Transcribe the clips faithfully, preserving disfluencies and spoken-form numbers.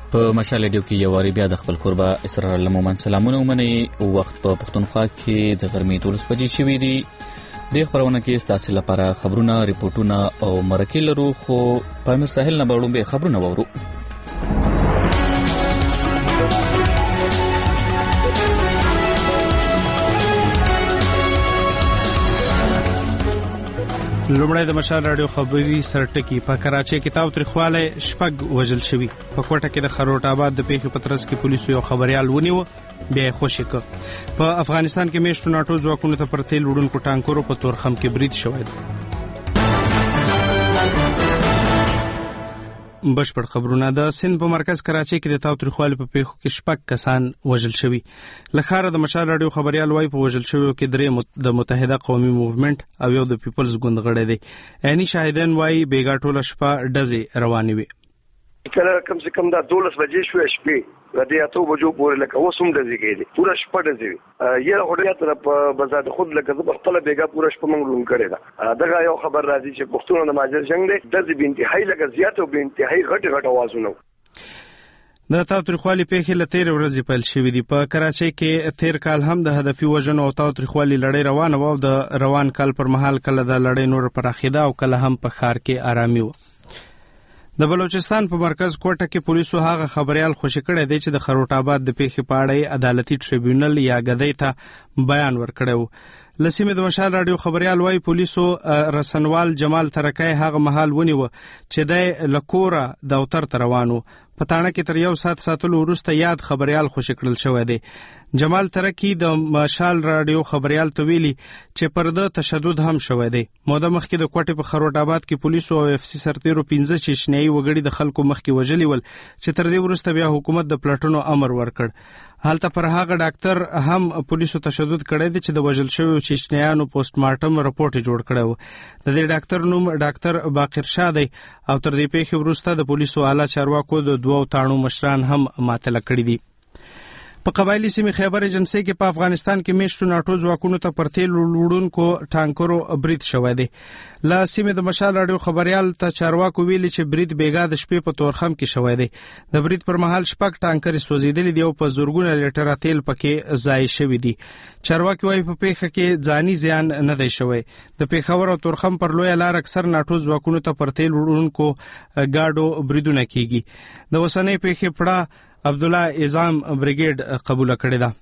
په مشال ریډیو کې یو واری بیا د خپل کوربه اسرار الله مومن سلامونه ومنئ. وخت په پښتونخوا کې د غرمې دولس بجې شوي دي. د خبرونه کې ستاسو لپاره خبرونه، ریپورتونه او مرکې لرو، خو په امیر ساحل نه به وړاندې خبرونه وورو. لومړی د مشال راډیو خبري سرټکی. په کراچۍ کې تاوتریخوالی شپږ وژل شوي. په کوټه کې د خروټ آباد د پیښې په ترڅ کې پولیسو یو خبريال ونیو، بیا یې خوشي کړ. په افغانستان کې میشتو ناټو ځواکونو ته پر تیل وړونکو ټانکرو په تورخم کې برید شوی دی. بشپړ خبرونه. د سند په مرکز کراچۍ کې د تاوتریخوالي په پیښو کې شپږ کسان وژل شوي. له ښاره د مشال راډیو خبريال وايي په وژل شویو کې درې د متحده قومي موومنټ او یو د پیپلز ګوند غړی دی. عیني شاهدان وايي بیګا ټوله شپه ډزې روانې وي. کله کم سے کم دا دولس بجې شوې شپې د دې اتو بجو پورې لکه اوس هم ډزې کېدې، پوره شپه ډزې وي. یاره هوډیا ته په بازار خود لکه زه په خپل بیګا پوره شپه موږ لون کړی دا. دغه یو خبر راځي چې پښتون د ماجر جنگ دی، ډزې به انتهایی لکه زیات او به انتهایی غټ غټ اوازونه. د تاوتریخوالي پیښې له تېرې ورځې پیل شوې دي. په کراچۍ کې تېر کال هم د هدفي وژنو او تاوتریخوالي لړۍ روانه وه او د روان کال پر مهال کله د لړۍ نور پراخېده او کله هم په ښار کې آرامي وه. د بلوچستان په مرکز کوټه کې پولیسو هغه خبريال خوشي کړی دی چې د خروټ آباد د پیښې په اړه عدالتي ټریبیونل یا غدۍ ته بیان ورکړی و. لسیمه د مشال راډیو خبريال وايي پولیسو رسنوال جمال ترکای هغه مهال ونیو چې د لکوره د اوتر روانو. په تاڼه کې تر یو سات ساتلو وروسته یاد خبريال خوشي کړل شوی دی. جمال ترکی د مشال راډیو خبريال ته ویلي چې پر د تشدد هم شوی دی. موده مخکې د کوټې په خروټ آباد کې پولیسو او اف سی سرتیرو پنځه چشنیایي وګړي د خلکو مخکې وژلي ول چې تر دې وروسته بیا حکومت د پلټونو امر ورکړ. هلته پر هغه ډاکټر هم پولیسو تشدد کړی دی چې د وژل شویو چشنیانو پوسټ مارټم رپورټ جوړ کړی و. د دې ډاکټر نوم ډاکټر باقر شاه دی او تر دې پیښې وروسته د پولیسو اعلی چارواکو د دوو تاڼو مشران هم معطله کړي دي. په قبایلی سیمې خیبر ایجنسۍ کې په افغانستان کې میشتو ناټو ځواکونو ته پر تیل وړونکو ټانکرو برید شوی دی. له سیمې د مشال راډیو خبريال ته چارواکو ویلي چې برید بیګا د شپې په تورخم کې شوی دی. د برید پر مهال شپږ ټانکرې سوځېدلي دي او په زورګونه لیټره تیل پکې ضایع شوي دي. چارواکي وايي په پیښه کې ځاني زیان نه دی شوی. د پیښور او تورخم پر لویه لار اکثر ناټو ځواکونو ته پر تیل وړونکو ګاډو بریدونه کیږي. د اوسنۍ پیښې پړه عبدالله اعظام بریګیډ قبول کړی ده.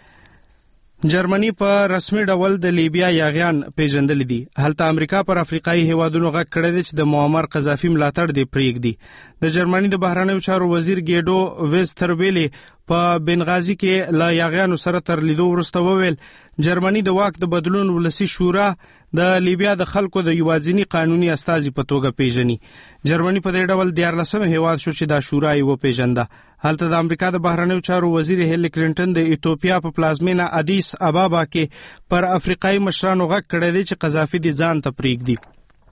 جرمني په رسمي ډول د لیبیا یاغیان پیژندل دي. هلته امریکا پر افریقایي هیوادونو غږ کړی دی چې د معمر قذافي ملاتړ دی پرېږدي. د جرمني د بهرنیو چارو وزیر ګیډو ویستربیلی په بنغازي کې له یاغیانو سره تر لیدو وروسته وویل جرمني د واک د بدلون ولسی شورا د لیبیا د خلکو د یوازینی قانوني استازي په توګه پیژني. جرمني په دې ډول دیارلسم هیواد شو چې دا شورا یې وپیژنده. هلته د امریکا د بهرنیو چارو وزیر هیلری کلینټن د ایتوپیا په پلازمینه ادیس ابابا کې پر افریقایي مشرانو غږ کړی دی چې قذافي دې ځان ته پرېږدي.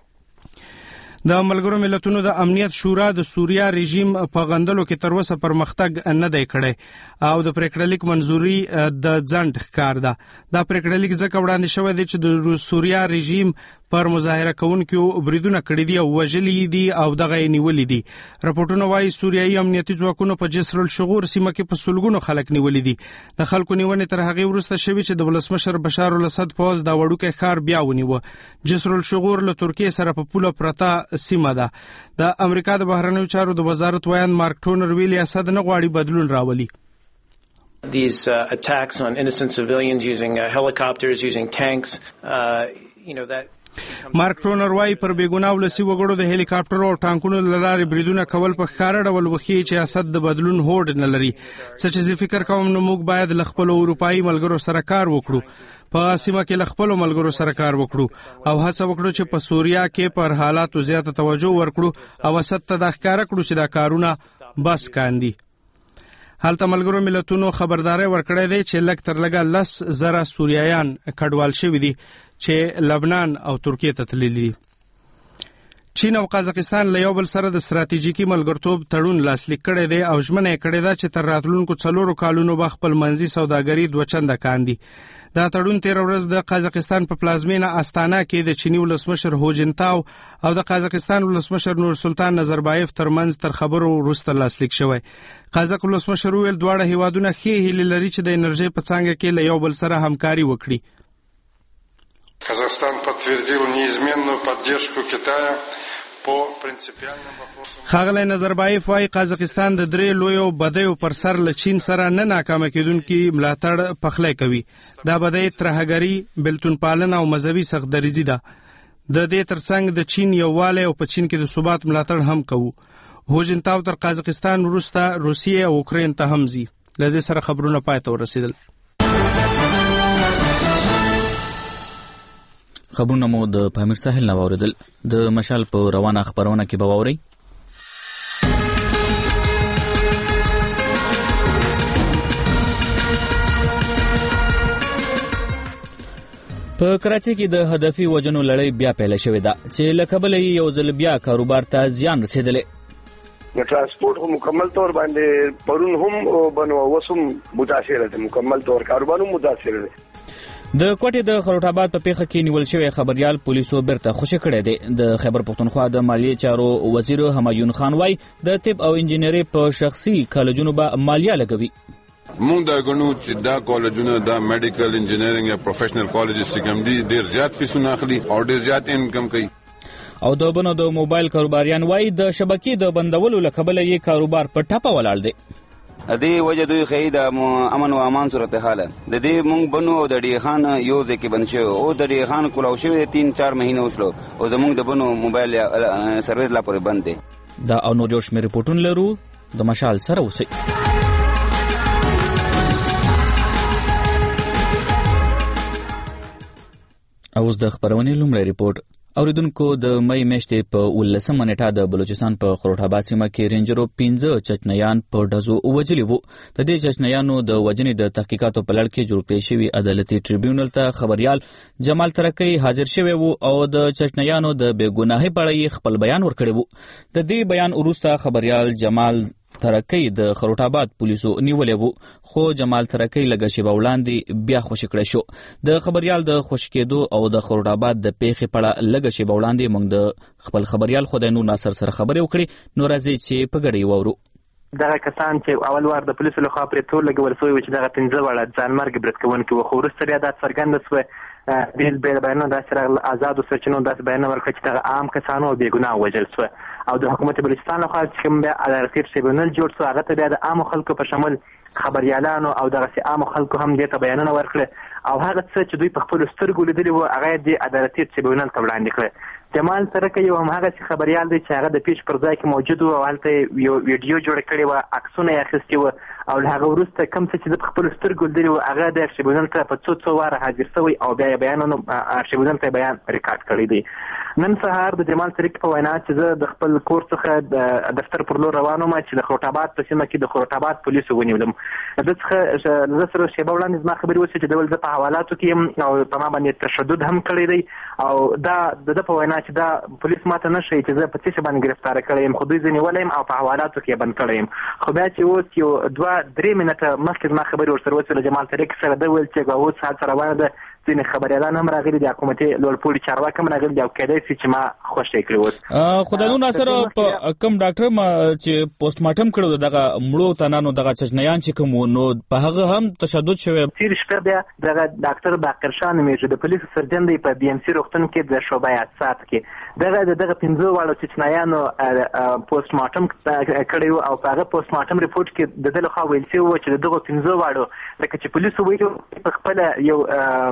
د ملګرو ملتونو د امنیت شورا د سوریا رژیم په غندلو کې تر اوسه پرمختګ نه دی کړی او د پریکړلیک منځوري د ځنډ ښکار ده. دا پریکړلیک ځکه وړاندې شوی دی چې د سوریا رژیم پر مظاهره کوونکو بریدونه کړي دي او وژلي دي او دغه یې نیولي دي. راپورټونه وايي سوریایي امنیتي ځواکونو په جسر الشغور سیمه کې په سلګونو خلک نیولي دي. د خلکو نیونې تر هغې وروسته شوي چې د ولسمشر بشار الاسد پوځ دا وړوکی ښار بیا ونیوه. جسر الشغور له ترکیې سره په پوله پرته سیمه ده. د امریکا د بهرنیو چارو د وزارت ویان مارک ټونر ویلي اسد نه غواړي بدلون راولي. These uh, attacks on innocent civilians using uh, helicopters, using tanks, uh, you know that مارک ټونر وايي پر بیګناه ولسي وګړو د هلیکاپټرو او ټانکونو له لارې بریدونه کول په ښکاره ډول وښیي چې اسد د بدلون هوډ نه لري. څه چې زه فکر کوم نو موږ باید له خپلو اروپایي ملګرو سره کار وکړو، په سیمه کې له خپلو ملګرو سره کار وکړو او هڅه وکړو چې په سوریا کې پر حالاتو زیاته توجه ورکړو او اسد ته دا ښکاره کړو چې دا کارونه بس کاندي. هلته ملګرو ملتونو خبرداري ورکړې ده چې لږ تر لږه لس زره سوریایان کډوال شوي دي چې لبنان او ترکیه ته تللي دي. چین او قازقستان له یو بل سره د ستراتیژیکي ملګرتوب تړون لاسلیک کړی دی او ژمنه یې کړې ده چې تر راتلونکو څلورو کالونو به خپل منځي سوداګري دوه چنده کاندي. دا تړون تیر ورځ د قازقستان په پلازمینه استانا کې د چینی ولسمشر هو جنتاو او د قازقستان ولسمشر نور سلطان نظربایف ترمنځ تر خبرو وروسته لاسلیک شوی. قازق ولسمشر ویل دواړه هیوادونه ښې هیلې لري چې د انرژي په څانګه کې له یو بل سره همکاري وکړي. Казахстан подтвердил неизменную поддержку Китая по принципиальным вопросам. ښاغلی نظربایف وايي قازقستان د درې لویو بدیو پر سر له چین سره نه ناکامه کېدونکي ملاتړ پخلی کوي. دا بدی ترهګري، بېلتون پالنه او مذهبي سختدریځي ده. د دې ترڅنګ د چین یووالی او په چین کې د ثبات ملاتړ هم کوو. هو جنتاو تر قازقستان وروسته روسیې او اوکراین ته هم ځي. له دې سره خبرونه پای ته ورسېدل. خبرونه مو د پامیر ساحل نه واوریدل. د مشال په روانه خبرونه کې به واورئ. په کراچۍ کې د هدفي وژنو لړۍ بیا پیل شوې ده چې له کبله یو ځل بیا کاروبار ته زیان رسېدلی. د ټرانسپورټ هم مکمل طور باندې پرون هم بنو وسم متاثر دي، مکمل طور کاروبار هم متاثر دي. د کوټې د خروټ آباد په پیښه کې نیول شوی خبريال پولیسو بیرته خوشی کړی دی. د خیبر پښتونخوا د مالیې چارو وزیر همایون خان وای د طب او انجینری په شخصي کالجونو به مالیه لګوي. مونږ دا غنو چې دا کالجونه دا میډیکل انجینرینګ یا پروفیشنل کالجز چې کوم دي ډیر زیات فیسونه اخلي او ډیر زیات انکم کوي. او د بنو د موبایل کاروباریان وای د شبکې د بندولو لکبل یې کاروبار په ټاپه ولاړ دی. د دې وجه دوی خې د امن او امان صورتحال د دې مونږ بنو او د ډی خان یو ځکه بن شو او د ډی خان کولاو شوی تین چار مهینه وشلو او زمونږ د بنو موبایل سرویس لا پورې بند دی. دا او نور جوړ شمیر رپورټونه لرو د مشال سره اوسئ. اوس د خبرونې لومړی رپورټ. اوریدونکو د مې میاشتې په ولسمه نیټه د بلوچستان په خروټ آباد سیمه کې رینجرو پنځه چچنیان په ډزو وجلي وو. د دې چچنیانو د وجنې د تحقیقاتو په لړ کې جوړ کړی شوی عدالتي ټریبیونل ته خبريال جمال ترکی حاضر شوی وو او د چچنیانو د بېګناهۍ په اړه خپل بیان ورکړی وو. د دې بیان وروسته خبريال جمال ترکی د خروټ آباد پولیسو نیولې وو، خو جمال ترکی لږ شیبه وړاندې بیا خوشی کړی شو. د خبريال د خوشی کېدو او د خروټ آباد د پیښې په اړه لږ شیبه وړاندې موږ د خپل خبريال خدای نور ناصر سره خبرې وکړې. نو راځي چې په ګډه وورو. دغه کسان چې اول وار د پولیسو لخوا پرې تور لګول شوی و چې دغه پنځه وړه ځانمرګ برید کوونکي وو، خو وروسته بیا دا څرګنده شوه بیل بیل بیانونه داسې راغله آزادو سرچینو داسې بیانونه ورکړه چې دغه عام کسانو او بېګناه وژل شوه. او د حکومت بلوچستان لخوا چې کوم بیا عدالتي ټریبیونل جوړ شو هغه ته بیا د عامو خلکو په شمول خبريالانو او دغسې عامو خلکو هم دې ته بیانونه ورکړه او هغه څه چې دوی په خپلو سترګو لیدلي وو هغه یې د عدالتي ټریبیونل ته وړاندې کړه. جمال ترکی یو همهغسې خبريال دی چې هغه د پیش پر ځای کې موجود و او هلته یو ویډیو جوړه کړې وه، عکسونه یې اخیستي وه او له هغه وروسته کوم څه چې د په خپلو سترګو لیدلي وو هغه د ټریبیونل ته په څو څو واره حاضر شوی او بیا یې بیانونو ټریبیونل ته بیان ریکارډ کړی دی. نن سهار د جمال ترکی په وینا چې زه د خپل کور څخه د دفتر پر لور روان وم چې د خروټ آباد په سیمه کې د خروټ آباد پولیسو ونیولم. ده څخه زه سره شیبه وړاندې زما خبرې وشوې چې ډول زه په حوالاتو کې یم او په ما باندې تشدد هم کړی دی او دا د ده په وینا چې دا پولیس ماته نه ښیي چې زه په څه شي باندې ګرفتاره کړی یم، خو دوی زه نیولی یم او په حوالاتو کې یې بند کړی یم. خو بیا چې اوس یو دوه درې منټه مخکې زما خبرې ورسره وشوې له جمال ترکی سره ده ویل چې اوس هلته روانه ده، ځینې خبریالان هم راغلي دي، حکومتي لوړپوړي چارواکي هم راغلي دي او کیدای شي چې ما خوشی کړي اوس. خدای نور ناصر په کوم ډاکټر ما چې پوسټ مارټم کړو دغه مړو تنانو دغه چچنیان چې کوم نو په هغه هم تشدد شوی. تیر شپه بیا دغه ډاکټر باقر شاه نومیږي د پولیسو سرجن دی په بي ام سي روغتون کې د شعبه حادثات کې دغه د دغه پنځه واړو چچنیانو پوسټ مارټم کړی و او په هغه پوسټ مارټم ریپورټ کې د ده لخوا ویل شوي و چې د دغو پنځه واړو لکه چې پولیسو ویلي په خپله یو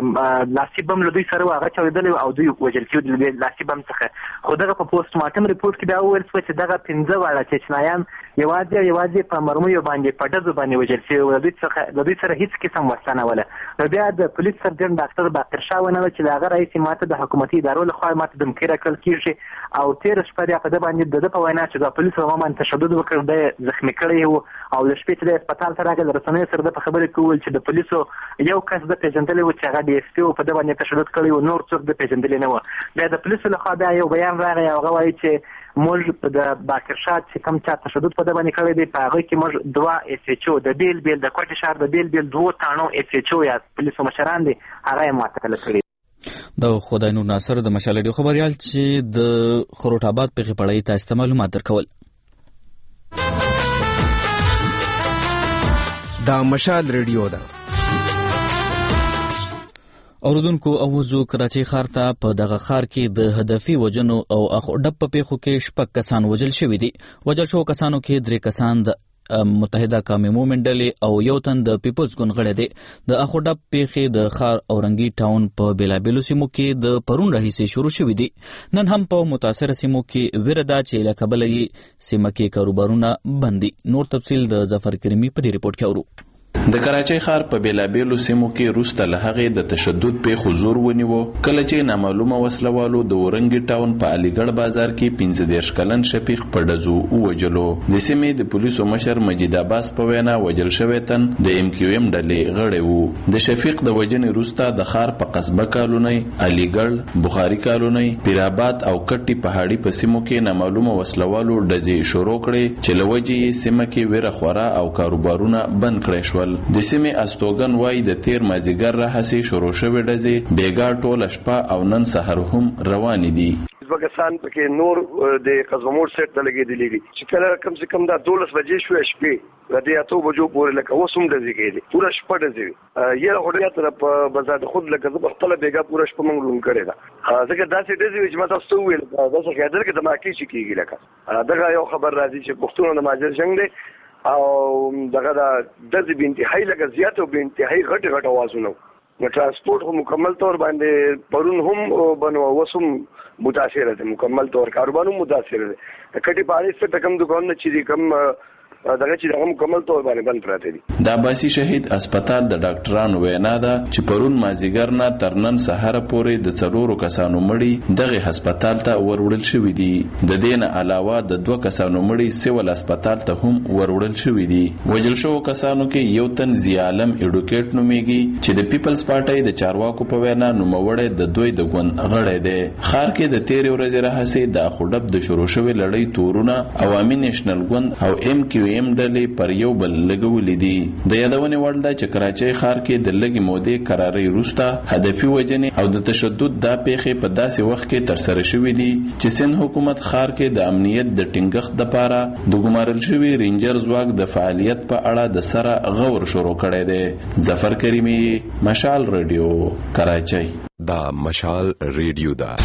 لاسي بم له دوی سره و هغه چاودلی او دوی وژل شوي د لاسي بم څخه. خو دغه په پوسټ مارټم ریپورټ کې بیا وویل شوه چې دغه پنځه واړه چچنیان یوازې یوازې په مرمیو باندې په ډزو باندې وژل شوي، د دوی څخه د دوی سره هیڅ قسم وسله نه وله. نو بیا د پولیس سرجن ډاکټر باقر شاه ونیول چې د هغه رئیس ماته د حکومتي ادارو لخوا ماته دمکې راکړل کېږي او تېره شپه بیا په ده باندې د ده په وینا چې د پولیسو په ما باندې تشدد وکړ، دی زخمي کړی و او د شپې چې دی هسپتال ته راغی د رسنیو سره ده په خبرې کې وویل چې د پولیسو یو کس ده پېژندلی و چې هغه ډي ایس پي و، په ده باندې تشدد کړی و، نور څوک ده پېژندلی نه و. بیا د پولیسو لخوا بیا یو بیان راغی او هغه وایي چې موږ د باقر شاه چې کوم چا تشدد په ده باندې کړی دی په هغوی کې موږ دوه ایس ایچ او د بیل بیل د کوټې ښار د بیل بیل دوو تاڼو ایس ایچ او یا پولیسو مشران دي هغه یې معطله کړي. د خدای نور ناصر د مشال ریډیو خبريال چې د خروټ آباد په غپړی تاسو ته معلومات درکول. دا مشال ریډیو ده. اوردونکو اوزو کراچۍ ښار ته په دغه ښار کې د هدفي وجنو او اخوډب په پیښو کې شپږ کسان وژل شوي دي. وژل شوو کسانو کې درې کسان د متحده قومي مومنټ ډلې او یو تن د پیپلز ګوند غړی دی. د اخوډب پیښې د ښار اورنګي ټاون په بیلابیلو سیمو کې د پرون راهیسې شروع شوي دي. نن هم په متاثره سیمو کې ویره ده چې له کبله یې سیمه کې کاروبارونه بند دي. نور تفصیل د ظفر کریمي په دې ریپورټ کې اورو. د کراچۍ ښار په بیلابیلو سیمو کې وروسته له هغې د تشدد پیښو زور ونیو کله چې نامعلومه وسلوالو د اورنګي ټاون په علیګړ بازار کې پنځه دېرش کلن شفیق په ډزو ووژلو. د سیمې د پولیسو مشر مجید عباس په وینا وژل شوی تن د ایم کیو ایم ډلې غړی و. د شفیق د وژنې وروسته د ښار په قصبه کالونۍ، علیګړ، بخاري کالونۍ، پیرآباد او کټي پهاړي په سیمو کې نامعلومه وسلوالو ډزې شروع کړې چې له وجې یې سیمه کې ویره خوره او کاروبارونه بند کړی شول. د سیمې استوګن وایي د تیر مازیګر راهیسې شروع شوې ډزې بیګا ټوله شپه او نن سحر هم روانې دي. پاکستان پکې نور د قزموټ سیټ ته لګېدلې دي چې کله کم سے کم دا دولس بجې شوې شپې د دې اتو بجو پورې لکه اوس هم ډزې کېدې پوره شپه ډزې یې هوډیا تر په بازار خود لکه زه خپل بیګا پوره شپه مونږ لون کړی دا ځکه داسې ډزې چې ما تاسو ویل دا څه کېدل کې د ماکي شي کېږي لکه دغه یو خبر راځي چې پښتون د ماجر جنگ دی او دغه د دځ بنتهایی لکه زیات او بنتهایی غټ غټ اوازونه نو ترانسپورت هم مکمل طور باندې پرون هم بنو وسم متاثر دي مکمل طور کاروبار هم متاثر دي کټي پالیس ته کم دکان نه چي کم دغه چې دغه مکمل طور باندې بند پراته دي. د عباسي شهید هسپتال د ډاکټرانو وینا ده چې پرون مازیګر نه تر نن سحر پورې د څلورو کسانو مړي دغه هسپتال ته وروړل شوي دي. د دې نه علاوه د دوه کسانو مړي سیول هسپتال ته هم وروړل شوي دي. وژل شوو کسانو کې یو تن ضیاءالم اډوکیټ نومیږي چې د پیپلز پارټۍ د چارواکو په وینا نوموړی د دوی د ګوند غړی دی. ښار کې د تیرې ورځې راهیسې د اخوډب د شروع شوې لړۍ تورونه عوامي نیشنل ګوند او ایم کیو ایم ډلې پر یو بل لګولې دي. د یادونې وړ ده چې کراچۍ ښار کې د لږې مودې قرارۍ وروسته هدفي وژنې او د تشدد دا پیښې په داسې وخت کې ترسره شوي دي چې سند حکومت ښار کې د امنیت د ټینګښت دپاره د ګمارل شوي رینجر ځواک د فعالیت په اړه د سره غور شروع کړی دی. ظفر کریمي، مشال ریډیو، کراچۍ. دا مشال ریډیو ده.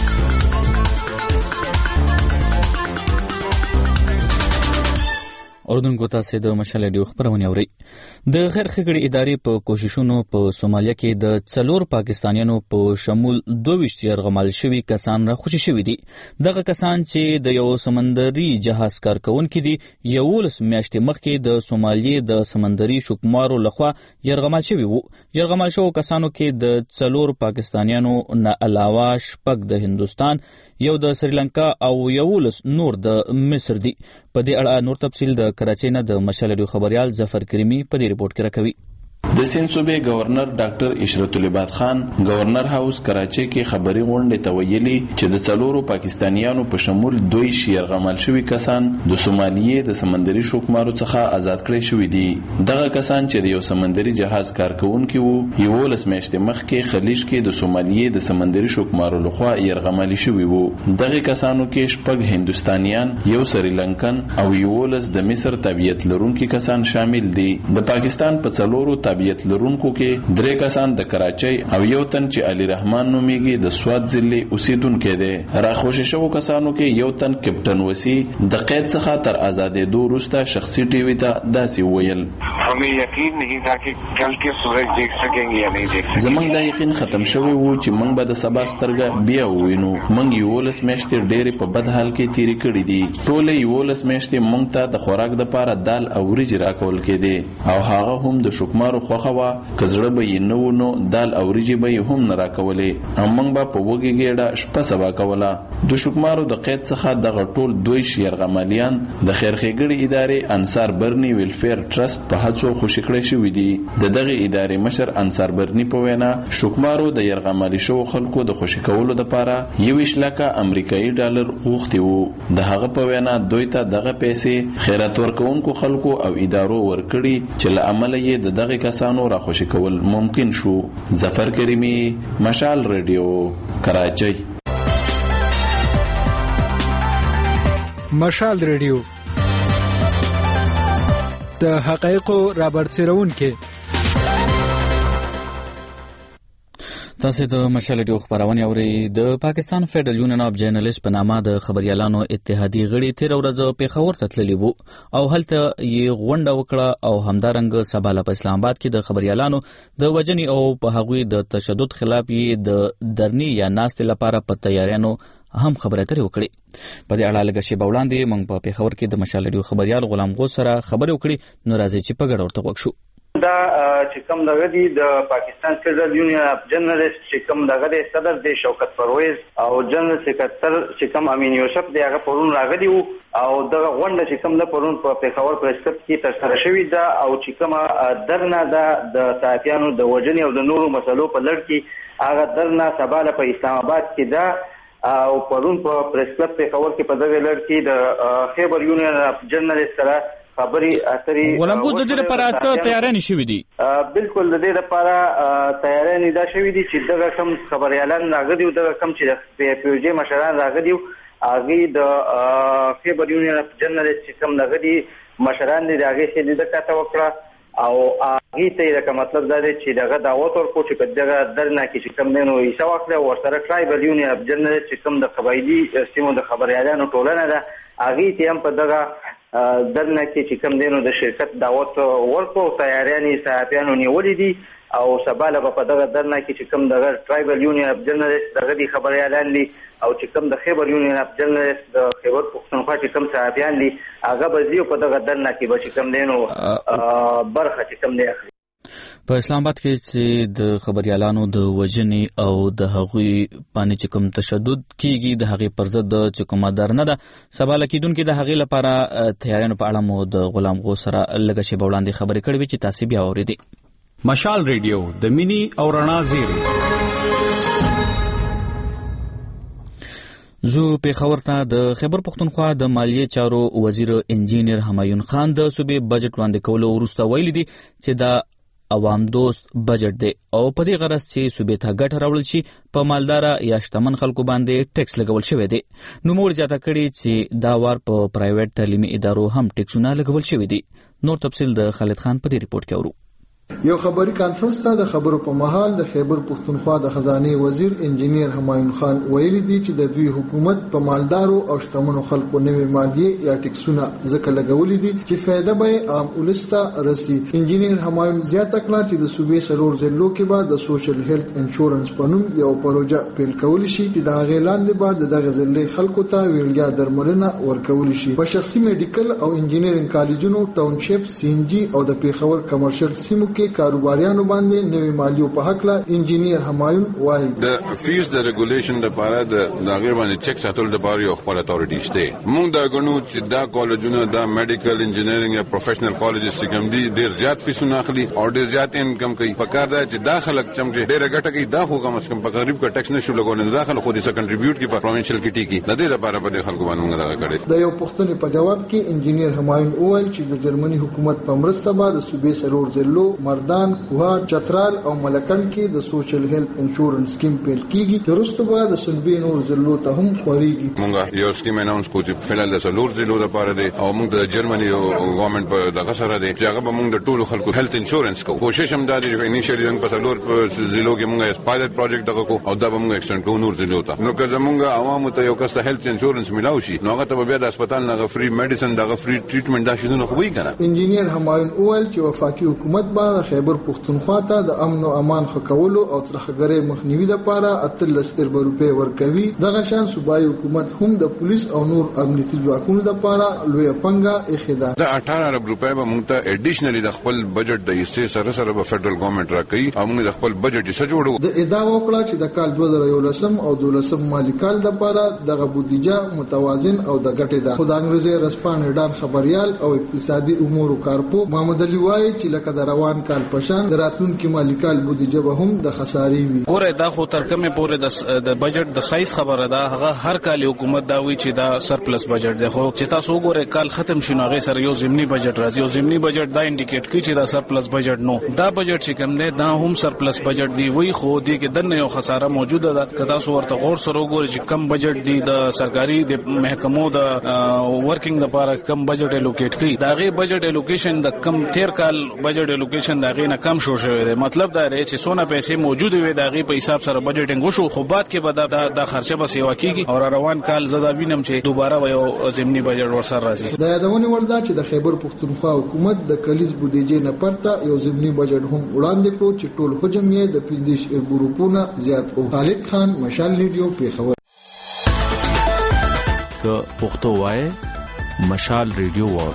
اوردونکو تاسو د مشال ریډیو خبرونه اورئ. د غیر ښګړي ادارې په کوششونو په سومالیا کې د څلور پاکستانیانو په شمول دوه یرغمل شوي کسان را خوشي شوي دي. دغه کسان چې د یو سمندري جهاز کارکونکي دي یولس میاشتې مخکې د سومالیې د سمندري شکمارو لخوا یرغمل شوي وو. یرغمل شوو کسانو کې د څلور پاکستانیانو نه علاوه شپږ د هندوستان، یو د سریلانکا او یولس نور د مصر دي. په دې اړه نور تفصیل د کراچۍ نه د مشال ریډیو خبريال ظفر کریمي په دې ریپورت کې راکوي. د سند صوبې گورنر ډاکټر اشرت العباد خان گورنر هاوس کراچۍ کې خبري غونډې ته ویلي چې د څلورو پاکستانیانو په شمول دوی یرغمل شوي کسان د سومالیې د سمندري شوکمارو څخه آزاد کړي شوي دي. دغه کسان چې د یو سمندري جهاز کارکونکي وو یولس میاشتې مخکې خلیج کې د سومالیې د سمندري شوکمارو لخوا یرغمل شوي وو. دغه کسانو کې شپږ هندوستانیان، یو سریلانکن او یولس د مصر تابعیت لرونکي کسان شامل دي. د پاکستان په څلورو تابعیت لرونکو کې درې کسان د کراچۍ او یو تن چې علي رحمان نومیږي د سوات ضلع اوسیدونکو دی. راخوشي شوو کسانو کې یو تن کپټن وسی د قید څخه تر آزادېدو وروسته شخصي ټي وي ته داسې ویل: हमें यकीन नहीं था कि कल के सूरज देख सकेंगे या नहीं देख सकेंगे. زمونږ دا یقین ختم شوی و چې موږ به د سبا سترګه بیا ووینو. موږ یولس میاشتې ډېرې په بد حال کې تیرې کړې دي. ټولې یولس میاشتې موږ ته د خوراک دپاره دال او وریجې راکول کېدې او هغه هم د شکمارو خوښه وه. که زړه به یې نه و نو دال او وریجې به یې هم نه راکولې او موږ به په وږې ګېډه شپه سبا کوله. د شکمارو د قید څخه دغه ټول دوی یرغمالیان د خیرښېګړې ادارې انصار برني ویلفیر ټرست په هڅو خوشي کړی شوي دي. د دغې ادارې مشر انصار برني په وینا شکمارو د یرغمالي شوو خلکو د خوشي کولو دپاره یویشت لکه امریکایي ډالر غوښتي وو. د هغه په وینا دوی ته دغه پیسې خیرات ورکوونکو خلکو او ادارو ورکړي چې له امله یې د دغې کسانو راخوشي کول ممکن شو. ظفر کریمي، مشال ریډیو، کراچۍ. مشال ریډیو د حقایقو رابرسېرونکي. تاسو د مشال ډیو خبرونه اورئ. د پاکستان فدرال یونین اف جرنالست په نامه د خبريالانو اتحادیه غړي تیر ورځ پیښور ته تللي وو او هلته یې غونډه وکړه او همدارنګه سبا په اسلام آباد کې د خبريالانو د وجنې او په هغوی د تشدد خلاف یې د درنی یا ناستې لپاره په تیاریانو هم خبرې اترې وکړي. په دې اړه لږ شیبه وړاندې موږ په پیښور کې د مشال ډیو خبريال غلام غوث سره خبرې وکړې. نو راځي چې په ګډه ورته وګورو شو. دا چې کوم دغه دی د پاکستان فدرال یونین اف جرنالست چې کوم دغه دی صدر دی شوکت پرویز او جنرال سکرټر چې کوم امین یوسف دی هغه پرون راغلی وو او دغه غونډه چې کوم د پرون په پیښور پریس کلب کې ترسره شوې ده او چې کوم درنه ده د صحافیانو د وژنې او د نورو مسلو په لړ کې هغه درنه سبا په اسلام آباد کې ده او پرون په پریس کلب پیښور کې په دغه لړ کې د خیبر یونین اف جرنالست سره خبري اتري ولنګو د دې لپاره څه تیارانې شوې دي؟ بالکل د دې لپاره تیارانې دا شوې دي چې دغه کم خبريالان راغلي او دغه کم چې د پی پی جی مشران راغلي هغه د خیبر یونین اف جرنالست چې کوم دغه دي مشران دي هغه چې د کاته وکړه او هغه ته دا مطلب دا دی چې دغه دعوت ورکو چې دغه درنه کې چې کوم دینو یې سواخله ورسره ټرایبل یونین اف جرنالست چې کوم د قبایلی سیمو د خبريالانو ټولنه ده هغه ته هم په دغه درنه کې چې کوم دینو د شرکت دعوت ورکو تیاریانې صحافیانو نیولې دي او سبا له په دغه درنه کې چې کوم دغه ټرایبل یونین اف جرنالست دغه دي خبريالان دي او چې کوم د خیبر یونین اف جرنالست د خیبر پښتونخوا چې کوم صحافیان دي هغه به زیو په دغه درنه کې به چې کوم دینو برخه چې کوم دی اخلي. په اسلام آباد کې چې د خبريالانو د وژنې او د هغوی باندې چې کوم تشدد کیږي د هغې پر ضد چې کومه درنه ده سبا لکیدونکو د هغې لپاره تیاریانو په اړه مو د غلام غوث سره لږه شیبه وړاندې خبرې کړې وې چې تاسې بیا واورېدې. مشال ریډیو د مینی او رڼا زیری. زو پیښور ته د خیبر پښتونخوا د مالیې چارو وزیر انجینیر همایون خان د صوبې بجټ وړاندې کولو وروسته ویلي دي چې دا عوام دوست بجټ دی او په دې غرض چې صوبې ته ګټه راوړل شي په مالداره یا شتمن خلکو باندې ټیکس لګول شوی دی. نوموړي زیاته کړي چې دا وار په پرایویټ تعلیمي ادارو هم ټیکسونه لګول شوي دي. نور تفصیل د خالد خان په دې ریپورت کې اورو. یو خبري کانفرنس ته د خبرو په مهال د خیبر پښتونخوا د خزانه وزیر انجینیر همایون خان ویلي دي چې د دوی حکومت په مالدارو او شتمنو خلکو نوې مالیې یا ټیکسونه ځکه لګولې دي چې فائدہ به عام ولسته رسي. انجینیر همایون زیاته کړه چې د صوبې سرور ضلعو کې به د سوشل هیلث انشورنس په نوم یو پروژه پیل کول شي چې د هغې لاندې به د دغه ضلعې خلکو ته ویلګیا درملنه ورکول شي. په شخصي میډیکل او انجینرینګ کالجونو ټاونشپ سی ان جی او د پیښور کمرشل سیمو کې کاروباریانو باندې نوې مالیو په حق لا انجینیر همایون وایي د فیس د ریګولیشن لپاره د داغه باندې چیک ساتل لپاره یو خپل اتورټی شته. موږ دا غنو چې دا کالجونه دا میډیکل انجینرینګ یا پروفیشنل کالجز چې کوم دي ډیر زیات فیسونه اخلي او ډیر زیات انکم کوي. پکار دا چې داخله چمګه ډیر غټه کوي دا خو کم از کم په قریب کا ټیکس نشو لګول. داخله خو دې څه کنټریبیوټ کی په پروینشل کې ټیکی د دې لپاره په خلکو باندې دا کړی. د یو پښتني په جواب کې انجینیر همایون وویل چې د جرمني حکومت په مرسته به د صوبې سرور ضلعو مردان، کوهاټ، چترال او ملکند کې د سوشل هیلث انشورنس سکیم پیل کیږي چې وروسته به د سنبي نور ضلعو ته هم خوريږي. موږ یو سکیم اناونس کوو چې فلال د سلور ضلعو لپاره دی او موږ د جرمني او ګورنمنت په دغه سره دی چې هغه به موږ د ټولو خلکو هیلث انشورنس کوو. کوشش هم دا دی چې انیشیلی موږ په سلور ضلعو کې موږ پایلټ پروجیکټ دغه کوو او دا به موږ ایکسټنډ کوو نور ضلعو ته. نو که زموږ عوامو ته یو کس ته هیلث انشورنس ملاوي شي نو هغه ته بیا د هسپتال نه فری میډیسن دغه فری ټریټمنټ دا شیزونه خو وي کنه. انجینیر همایون اول چې وفاقي حکومت به خیبر پښتونخوا ته د امن او امان خکولو او ترخګرې مخنیوي لپاره اتلس ارب روپے ورکوي. دغه شان صوبایي حکومت هم د پولیس او نور امنیتي ځواکونو لپاره لوی پنګه اخیدا. د اټھارہ ارب روپے به موږ ته اډیشنلی د خپل بجټ د حصے سره سره به فدرل ګورنمنت راکړي او موږ د خپل بجټ حصہ جوړو. د ادعا وکړه چې د کال دوه زره یولسم او دولسم مالی کال لپاره دغه بودیجه متوازن او د ګټې ده. خو د انګریزي رسپان ډان خبريال او اقتصادي امور کارپو محمد علي وایي چې لکه د روان کال پشان د راتلونکي مالی کال بودیجه به هم د خسارې وي. ګوره دا خو تر کومه پورې د بجټ د سایز خبره ده. هغه هر کال حکومت دا وی چې دا سرپلس بجټ دی، خو چې تاسو وګورئ کال ختم شي نو هغه سره یو ضمني بجټ راځي. یو ضمني بجټ دا انډیکیټ کوي چې دا سرپلس بجټ نو دا بجټ چې کوم دی دا هم سرپلس بجټ دی وی، خو دې کې دنه یو خساره موجوده ده. که تاسو ورته غور سره وګورئ چې کم بجټ دی د سرکاري د محکمو د ورکینګ لپاره کم بجټ الوکیټ کړي، دا غي بجټ الوکیشن د کم تیر کال بجټ الوکیشن دا غي نه کم شو شوی دی. مطلب دا دی چې سونه پیسې موجود وي دا غي په حساب سره بجټینګ وشو، خو بعد کې به دا د خرچه به سیوا کیږي او روان کال زدا وینم چې دوباره یو ضمني بجټ ورسره راځي. دا یادونه وردا چې د خیبر پښتونخوا حکومت د کلیز بودیجې نه پرته یو ضمني بجټ هم وړاندې کړو چې ټول حجم یې د پنځه ارب روپونه زیات او. خالد خان، مشال ریډیو، پیښور. که پښتو وای مشال ریډیو وور.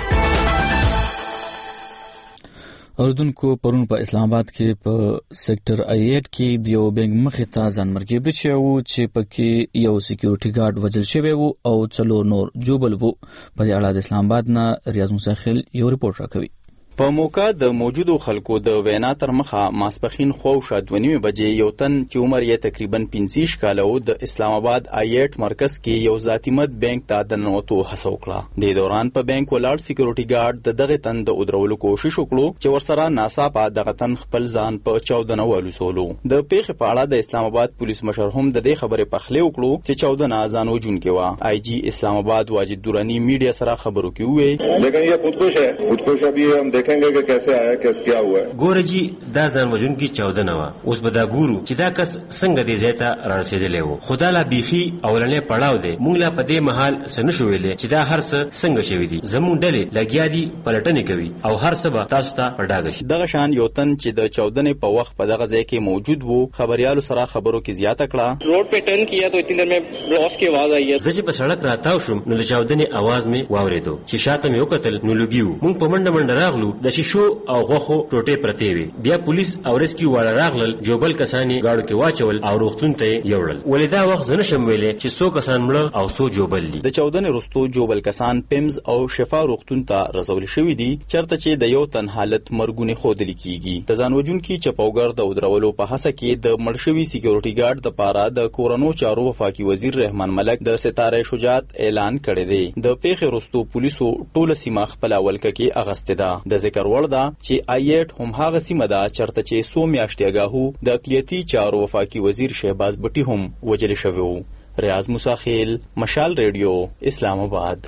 اوردونکو پرون په اسلام آباد کې په سېکټر ایټ کې د یو بینک مخې ته ځانمرګي برید شوی و چې پکې یو سکیورټي ګارد وژل شوی و او څلور نور جوبل وو. په دې اړه د اسلام آباد نه ریاض مساخیل یو رپورټ راکوي. په موقع د موجودو خلکو د وینا تر مخه ماسپخین خو شاد ونیمه بجې یو تن چې عمر یې تقریبا پنځه کاله و د اسلام آباد آیټ مرکز کې یو ذاتی مت بانک ته د نوټو هڅه وکړه. د دوران په بانک ولاړ سکیورټي ګارد د دغه تن د ودرولو کوشش وکړو چې ورسره ناڅاپه دغه تن خپل ځان په چاودنه ولوسولو. د پیښې په اړه د اسلام آباد پولیس مشر هم د دې خبرې پخلی وکړو چې چاودنه ځان وجونکې و. آی جی اسلام آباد واجد دورانی میډیا سره خبرو کې وې لیکن یہ خودکش ہے خودکش ابھی ہم دیکھیں گے کہ کیسے آیا کیسے کیا ہوا ہے. ګوره جی دا ځان وجونکي چاودنه وه. اوس به دا ګورو چې دا کس څنګه دې ځای ته رارسېدلی و. خدا لا بیخي اولنی پړاو دی. موږ لا په دې مهال څه نه شو ویلی چې دا هر څه څنګه شوي دي. زموږ ډلې لګیا دي پلټنې کوي او هر څه به تاسو ته په ډاګه شي. دغه شان یو تن چې د چاودنې په وخت په دغه ځای کې موجود و خبريالو سره خبرو کې زیاته کړه. روډ په ټرن کیا تو اتنی دیر میں بلاس کی आवाज آئی ہے. زه چې په سړک راتاو شم نو د چاودنې आवाज مې واورېدو چې شاته مې وکتل نو لګیو. موږ په منډه منډه راغلو. د شیشو او غوخو ټوټې پرتې وي. بیا پولیس او ریسکیو والا راغلل. جوبل کسانی گاړو کې واچول او روغتون ته یوړل. ولې دا وخت زنه شم ویلې چې څو کسان مړه او څو جوبل دي. د چاودنې وروسته جوبل کسان پیمز او شفا روغتون ته رسول شوي دي چرته چې د یو تن حالت مرګونی خودل کیږي. د ځان وجونکي چپاوګر د ودرولو په هڅه کې د مړشوي سکیورټي ګارد د پاره د کورونو چارو وفاقي وزیر رحمان ملک د ستاره شجاعت اعلان کړی دی. د پیښې وروسته پولیسو ټوله سیمه خپل ولکه کې اغسته ده. د ذکر وړ ده چې آیټ هم هغه سیمه ده چرته چې سو میاشتې اگاهو د اقلیتي چارو وفاقي وزیر شهباز بټي هم وجل شوی و. ریاض مساخیل، مشال ریډیو، اسلام آباد.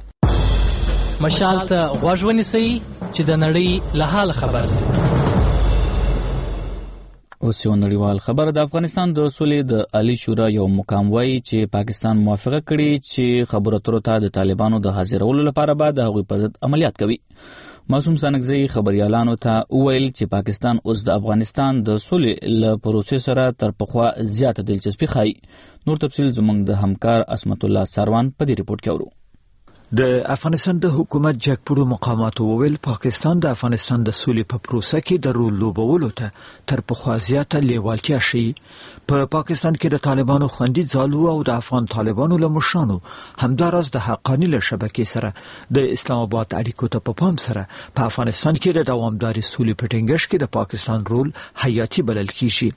مشال ته غوږ ونیسئ چې د نړۍ له حال خبر شئ. اوس یو نړیوال خبر. د افغانستان د سولې د عالی شورا یو مقام وایي چې پاکستان موافقه کړې چې خبرو اترو ته د طالبانو د حاضرولو لپاره به د هغوی پر ضد عملیات کوي. معصوم سانګزی خبريالانو ته وویل چې پاکستان اوس د افغانستان د سولې له پروسې سره تر پخوا زیاته دلچسپي ښایي. نور تفصیل زموږ د همکار اسمت الله سروان په دې ریپورت کې اورو. د افغانستان د حکومت جګپوړو مقاماتو وویل پاکستان د افغانستان د سولې په پروسه کې د رول لوبولو ته تر پخوا زیاته لیوالتیا شي. په پاکستان کې د طالبانو خوندي ځالو او د افغان طالبانو له مشرانو همداراز د حقانی له شبکې سره د اسلام آباد اړیکو ته په پام سره په افغانستان کې د دوامداري سولې په ټینګښت کې د پاکستان رول حیاتي بلل کیږي.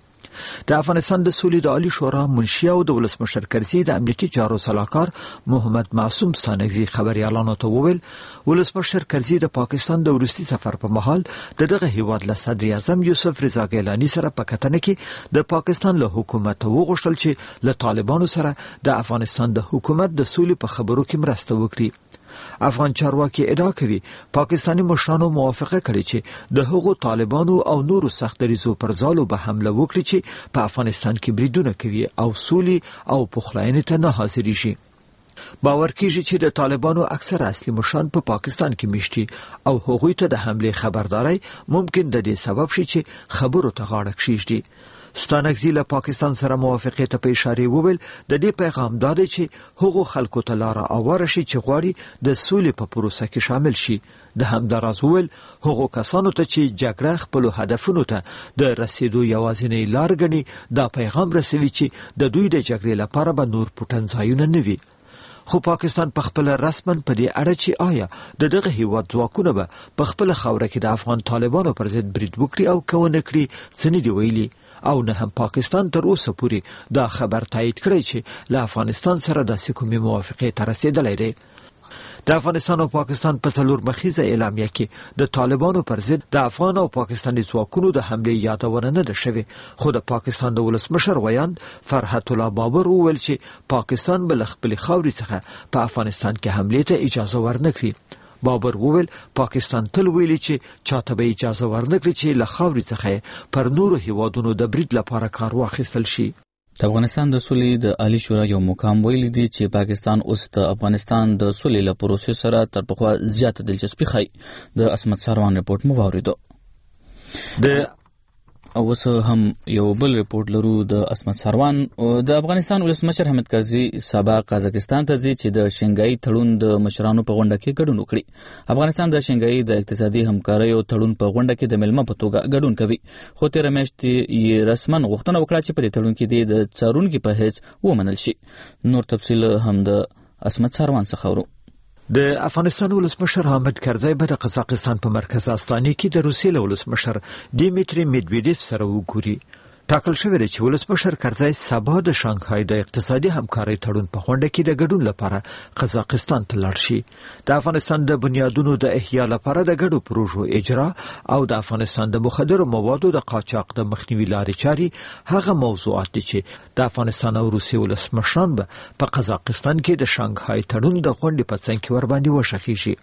د افغانستان د سولې د عالی شورا منشي او د ولسمشر کرزي د امنیتي چارو سلاکار محمد معصوم ستانکزي خبريالانو ته وویل ولسمشر کرزي د پاکستان د ورستي سفر په مهال د دغه هیواد له صدر اعظم یوسف رضا ګیلاني سره په کتنه کې د پاکستان له حکومت وغوښتل چې له طالبانو سره د افغانستان د حکومت د سولې په خبرو کې مرسته وکړي. افغان چارواکي ادعا کوي پاکستاني مشرانو موافقه کړې چې د هغو طالبانو او نورو سخت دریزو پر ځالو به حمله وکړي چې په افغانستان کې بریدونه کوي او سولې او پخلاینې ته نه حاضرې شي. باور کیږي چې د طالبانو اکثر اصلي مشران په پا پاکستان کې میشتي او هغوی ته د حمله خبرداري ممکن د دې سبب شي چې خبرو ته غاړه کښیږدي. ستانکزي له پاکستان سره موافقه ته په اشاره وویل د دې پیغام دا دی چې هغو خلکو ته لار اواره شي چې غواړي د سولې په پروسه کې شامل شي. د همداراز وویل هغو کسانو ته چې جګړه خپل هدفونو ته د رسیدو یوازینی لار ګڼي دا پیغام رسوي چې د دوی د جګړې لپاره به نور پټنځایونه نه وي. خو پاکستان په خپل رسمن په دې اړه چې آیا د دغه هیواد ځواکونه به په خپل خاوره کې د افغان طالبانو پر ضد برید وکړي او کونه کړي څه نه دی ویلي او نه هم پاکستان تر اوسه پورې دا خبر تایید کړی چې له افغانستان سره د کومې موافقه ته رسیدلای دی. د افغانستان او پاکستان په څلور مخیزه اعلامیه کې د طالبانو پر ضد د افغان او پاکستاني ځواکونو د حمله یادونه نه ده شوې خو د پاکستان د ولسمشر ویاند فرحت الله بابر وویل چې پاکستان بل خپل خاوري څخه په افغانستان کې حمله ته اجازه ورنکړي. بابر وویل پاکستان تل ویلي چې چاته به اجازه ورنکړي چې له خاوري څخه پر نورو هیوادونو د برید لپاره کار واخیستل شي. د افغانستان د سولې د عالی شورا یو مقام ویلي دی چې پاکستان اوس د افغانستان د سولې له پروسې سره تر پخوا زیاته دلچسپي ښيي. د اسمت ساروان رپورت مو واوریدو. د اوس هم یو بل رپورت لرو د اسمت ساروان. د افغانستان ولسمشر حامد کرزي سبا قزاقستان ته ځي چې د شنګای تړون د مشرانو په غونډه کې ګډون وکړي. افغانستان د شنګای د اقتصادي همکارۍ او تړون په غونډه کې د ملمه په توګه ګډون کوي خو تیر میاشت یې رسمن غوښتنه وکړه چې په دې تړون کې د څارونکو په حیث ومنل شي. نور تفصیل هم د اسمت ساروان څخه ورو. د افغانستان ولسمشر حامد کرزي به د قزاقستان په مرکز استانه کې د روسیې له ولسمشر دیمیتری میدویدیف سره وګوري. ټاکل شوی دی چې ولسمشر کرزي سبا د شانګهای د اقتصادي همکارۍ تړون په غونډه کې د ګډون لپاره قزاقستان ته لاړ شي. د افغانستان د بنیادونو د احیا لپاره د ګډو پروژو اجرا او د افغانستان د مخدرو موادو د قاچاق د مخنیوي لارې چاري هغه موضوعات دي چې د افغانستان او روسیې ولسمشران به په قزاقستان کې د شانګهای تړون د غونډې په څنګ کې ور باندې وشخیږي.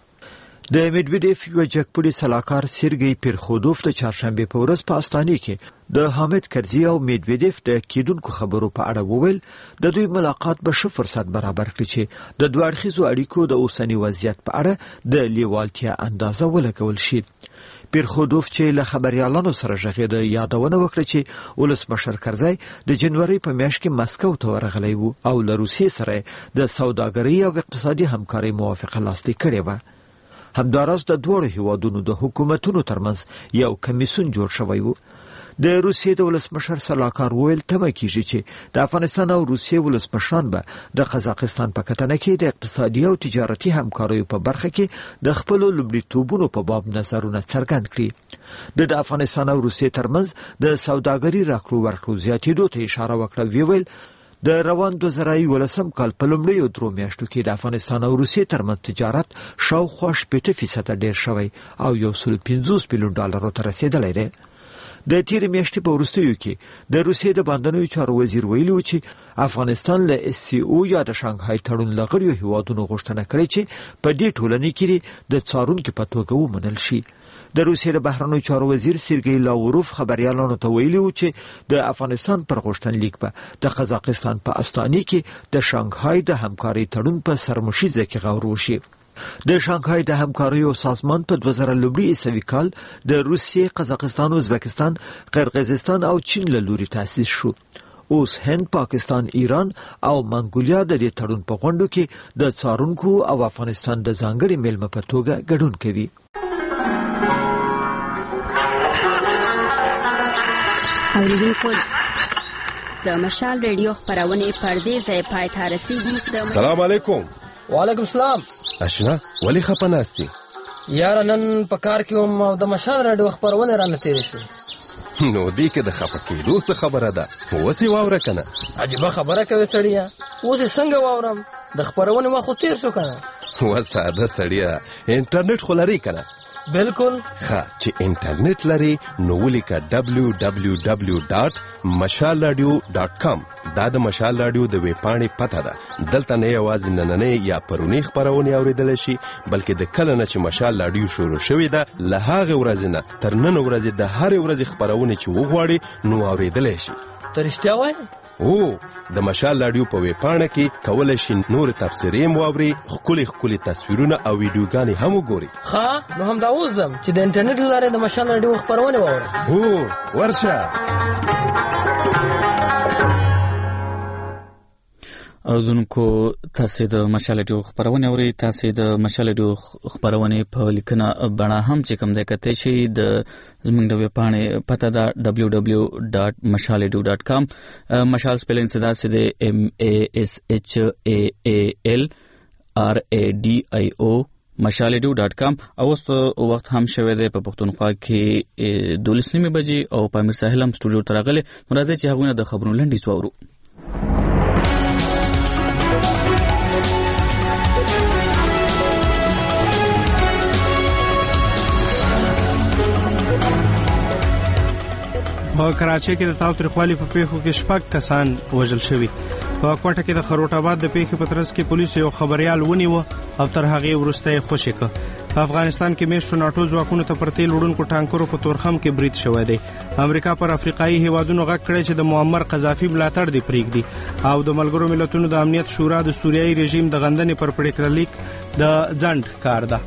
د میدویدیف یو جګپوړي سلاکار سیرګی پیرخودوف د چهارشنبه په ورځ په استانه کې د حامد کرزي او میدویدیف د کېدونکو خبرو په اړه وویل د دوی ملاقات به ښه فرصت برابر کړي چې د دوه اړخیزو اړیکو د اوسنی وضعیت په اړه د لیوالتیا اندازه ولګول شي. پیرخودوف چې له خبريالانو سره ژغېده یادونه وکړه چې ولسمشر کرزي د جنوري په میاشت کې مسکو ته ورغلی وو او له روسیې سره د سوداګرۍ او اقتصادي همکارۍ موافقه لاسلیک کړې وه. همداراز د دوه هیوادونو د حکومتونو ترمنځ یو کمیسیون جوړ شوی وو. د روسیې د ولسمشر سلاکار ویل تمه کیږي چې د افغانستان او روسیې ولسمشران به د قزاقستان په کتنه کې د اقتصادي او تجارتي همکاریو په برخه کې د خپل لومړیتوبونو په باب نظرونه څرګند کړي. د افغانستان او روسیې ترمنځ د سوداګرۍ راکړو ورکړو زیاتېدو ته اشاره وکړه. ویل د روان دوه زره یولسم کال په لومړیو درو میاشتو کې د افغانستان او روسیې ترمنځ تجارت شاوخوا شپږ فیصد ډیر شوی او یو سل پنځوس میلیون ډالرو ته رسیدلی دی. د تیر میاشتې په وروستیو کې د روسیې د باندنیو چارو وزیر ویلي و چې افغانستان له اس سی او یا د شانګهای تړون له غړیو هیوادونو غوښتنه کړې چې په دې ټولنې کې د څارونکو په توګه ومنل شي. د روسیې د بهرنیو چارو وزیر سیرګی لاوروف خبريالانو ته ویلي و چې د افغانستان پر غوښتنلیک به د قزاقستان په استانه کې د شانګهای د همکارۍ تړون په سرمشیزه کې غور وشي. د شانګهای د همکاریو سازمان په دوه زره لومړي عیسوي کال د روسیې، قزاقستان، ازبکستان، قرغیزستان او چین له لوري تأسیس شو. اوس هند، پاکستان، ایران او منګولیا د دې تړون په غونډو کې د څارونکو او افغانستان د ځانګړي میلمه په توګه ګډون کوي. اوریدونکو د مشال ریډیو خبرونه پردې ځای پای ته رسیدي. سلام علیکم. وعلیکم السلام. اشنا ولی خپناستی؟ یار نن په کار کې هم د مشال ریډیو خبرونه را نتیری شو. نو دې کې د خپه کېدو څه خبره ده اوس یې واوره کنه. عجیبه خبره کوي سړیه، اوس یې څنګه واورم؟ د خپرونې وخت خو تېر شو کنه. و ساده سړیه، انټرنیټ خو لري کنه؟ بالکل. ښه چې انټرنیټ لري نو ولیکه دبلیو دبلیو دبلیو ډاټ مشال راډیو ډاټ کام. دا د مشال راډیو د ویب پاڼې پته ده. دلته نه یوازې نننۍ یا پرونی خپرونې اوریدلی شي بلکې د کله نه چې مشال راډیو شروع شوې ده له هغې ورځې نه تر نن ورځې د هرې ورځې خپرونې چې وغواړي نو اوریدلی شي. ته رښتیا وایې؟ او د مشال راډیو په ویب پاڼه کې کولی شي نور تبصرې هم واوري، ښکلي ښکلي تصویرونه او ویډیوګانې هم وګوري. ښه نو همدا اوس ځم چې د انټرنیټ له لارې د مشال راډیو خپرونې واورم. هو ورشه. اوردونکو تاسو د مشال راډیو خبرونه اوري. تاسو د مشال راډیو خبرونه په لیکنه بڼه هم چې کوم ده کته شي د زمونږ د ویب پاڼې پته ده دبلیو دبلیو ډاټ مشال راډیو ډاټ کام. مشال سپیلینګ صدا سي د ام ا اس ایچ ا ا ال ار ا ډي آی او مشال راډیو ډاټ کام. اوس وخت هم شوه ده په پښتونخوا کې دولس نیمه بجې او په امیر ساحل هم سټوډیو ترغله. راځي چې هغه د خبرونو لنډي سوورو. په کراچۍ کې د تاوتریخوالي په پیښو کې شپږ کسان وژل شوي. په کوټه کې د خروټ آباد د پیښې په ترڅ کې پولیسو یو خبريال ونیو او تر هغې وروسته یې خوشي کړ. په افغانستان کې میشتو ناټو ځواکونو ته پر تیل وړونکو ټانکرو په تورخم کې برید شوی دی. امریکا پر افریقایي هیوادونو غږ کړی چې د معمر قذافي ملاتړ دې پرېږدي او د ملګرو ملتونو د امنیت شورا د سوریایي رژیم د غندنې پر پریکړه لیک د ځنډ کار ده.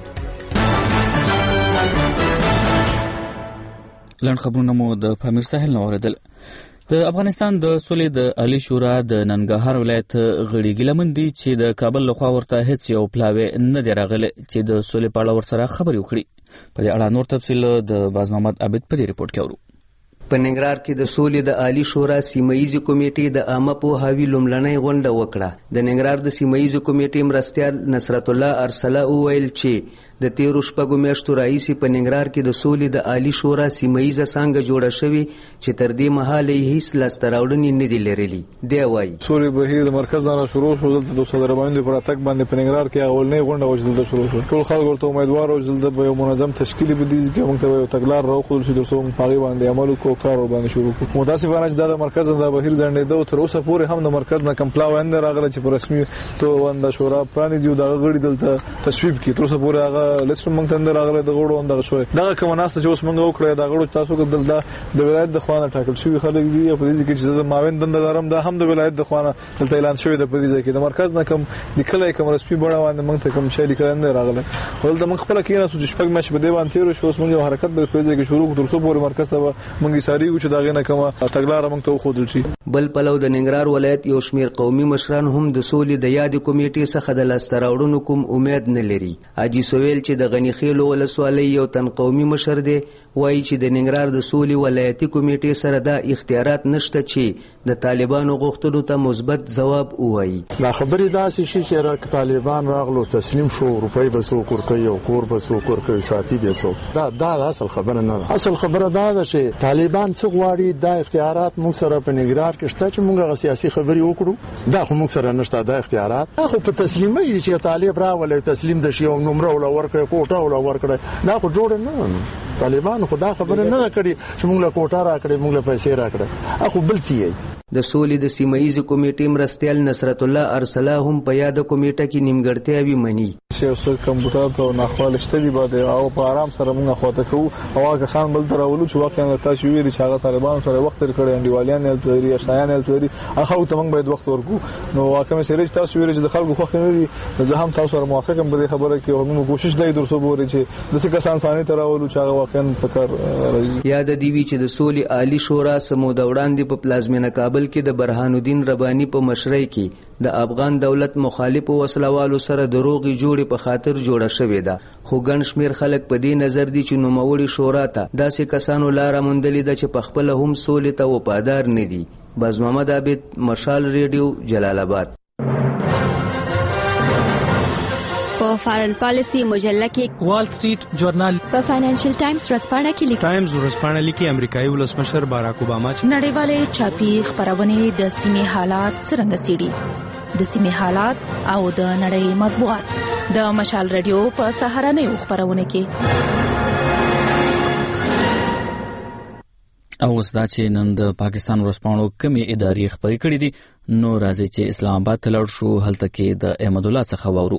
لن خبرونه مو د پامیر ساحل نو اوریدل. د افغانستان د سولې د عالی شورا د ننګرهار ولایت غړي ګلمندي چې د کابل لخوا ورته هیڅ یو پلاوی نه دی راغلی چې د سولې په اړه ورسره خبرې وکړي. په دې اړه نور تفصیل د باز محمد عابد په دې ریپورت کې اورو. په ننګرهار کې د سولې د عالی شورا سیمه‌ییزې کمیټې د عامه پوهاوي لومړنۍ غونډه وکړه. د ننګرهار د سیمه‌ییزې کمیټې مرستیال نصرت الله ارسله وویل چې د تیرو شپږو میاشتو راهیسې په ننګرهار کې د سولې د عالی شورا سیمه‌ییزه څانګه جوړه شوې چې تر دې مهاله یې هیڅ لاسته راوړنې نه دي لرلي. دی وایي سولې بهیر د مرکز نه شروع شو. دلته د صدر باندې پر اتک باندې په ننګرهار کې اولنۍ غونډه وشول د شروع شو. ټول خلک ورته امیدوار او جلد به یو منظم تشکیل بدیږي چې موږ ته یو تګلار راوخول شي د څو پاغي باندې عمل وکړو کار باندې شروع کړو. متاسفانه چې د مرکز نه بهیر ځنډېدو تر اوسه پورې هم د مرکز نه کمپلا وند راغله چې په رسمي تو وند شورا پرانی دی د غړي دلته تصویب کی تر اوسه پورې هغه لسټ موږ ته راغله د غړو اندغه شوی. دا کوم ناس چې اوس موږ وکړه د غړو تاسو کې دلته د ولایت د خوانه ټاکل شوی خلک دي په دې کې چې د ماوین دند دارم دا هم د ولایت د خوانه دلته اعلان شوی د په دې کې د مرکز نه کوم د کله کوم رسمي بڼه باندې موږ ته کوم شی لیکل نه راغله. ولته موږ خپل کې نه سوچ شپږ مې په دې باندې تیر شو اوس موږ حرکت به په دې کې شروع کړو تر څو پورې مرکز ته موږ ساري و چې دا غنه کومه تګلار موږ ته خودل شي. بل پلو د ننګرهار ولایت یو شمیر قومي مشران هم د سولې د یاد کمیټې څخه د لاسته راوړنو کوم امید نه لري. حاجی سویل چې د غنی خیلو ولسوالۍ یو تن قومي مشر دی وایي چې د ننګرهار د سولې ولایتي کمیټې سره دا اختیارات نشته چې د طالبانو غوښتنو ته مثبت ځواب ووایي. دا خبرې داسې شي چې را طالبان راغلو تسلیم شو روپۍ به څوک ورکوي او کور به څوک ورکوي ساتي به څوک. دا دا اصل خبره نه ده. اصل خبره دا ده چې طالبان څه غواړي دا اختیارات موږ سره په ننګرهار کې شته چې موږ غو سیاسي خبرې وکړو. دا خو موږ سره نشته دا اختیارات. خو په تسلیمي چې طالب راولي تسلیم د شي او نمبر ولا ورکړي کوټه ولا ورکړي دا خو جوړ نه. طالبان خدا خبره نه کړي چې موږ له کوټه راکړي موږ له پیسې راکړي. اخو بل څه یې د سولې د سیمه‌ییزې کمیټې مرستیال نصرت الله ارسله هم په یاد کمیټه کې نیمګړتیاوې مني. چې اوس کمپیوټر ته ناخواله شته دی باندې او په آرام سره موږ خواته کوو او هغه کسان بل تراولو چې واقعا تاسو ویری چې هغه طالبان سره وخت تر کړی انډیوالیان نه لري اشایان نه لري هغه ته موږ باید وخت ورکو. نو واقعا چې تاسو ویری چې د خلکو خو نه دي زه هم تاسو سره موافقم په دې خبره کې او موږ کوشش دای درسو بوري چې د څه کسان ثاني تراولو چې هغه واقعا فکر راځي. یاد دی وی چې د سولې عالی شورا سمو د وړاندې په پلازمینه کابل کې د برهان الدین ربانی په مشرۍ کې د افغان دولت مخالفو وسلوالو سره د روغي جوړې په خاطر جوړه شوې ده. خو ګڼ شمیر خلک په دې نظر دي چې نوموړي شورا ته داسې کسانو لاره موندلې ده چې په خپل هم سولې ته وفادار نه دي. باز محمد عابد مشال ریډیو جلال آباد. په په فارن پالیسی مجله کې، وال سټریټ جورنال، په فاینانشل ټایمز ورځپاڼه کې لیکي، ټایمز ورځپاڼه لیکي امریکایي ولسمشر باراک اوباما چې نړیوالې چاپی خبرونه د سیمې حالات څنګه څېړي، د سیمې حالات او د نړۍ مطبوعات د مشال رادیو په سهارنۍ خبرونه کې. او اوس دا چې نن د پاکستان ورځپاڼو کمې ادارې خبرې کړې دي، نو راځي چې اسلام آباد ته لاړ شو، هلته کې د احمد الله څخه واورو.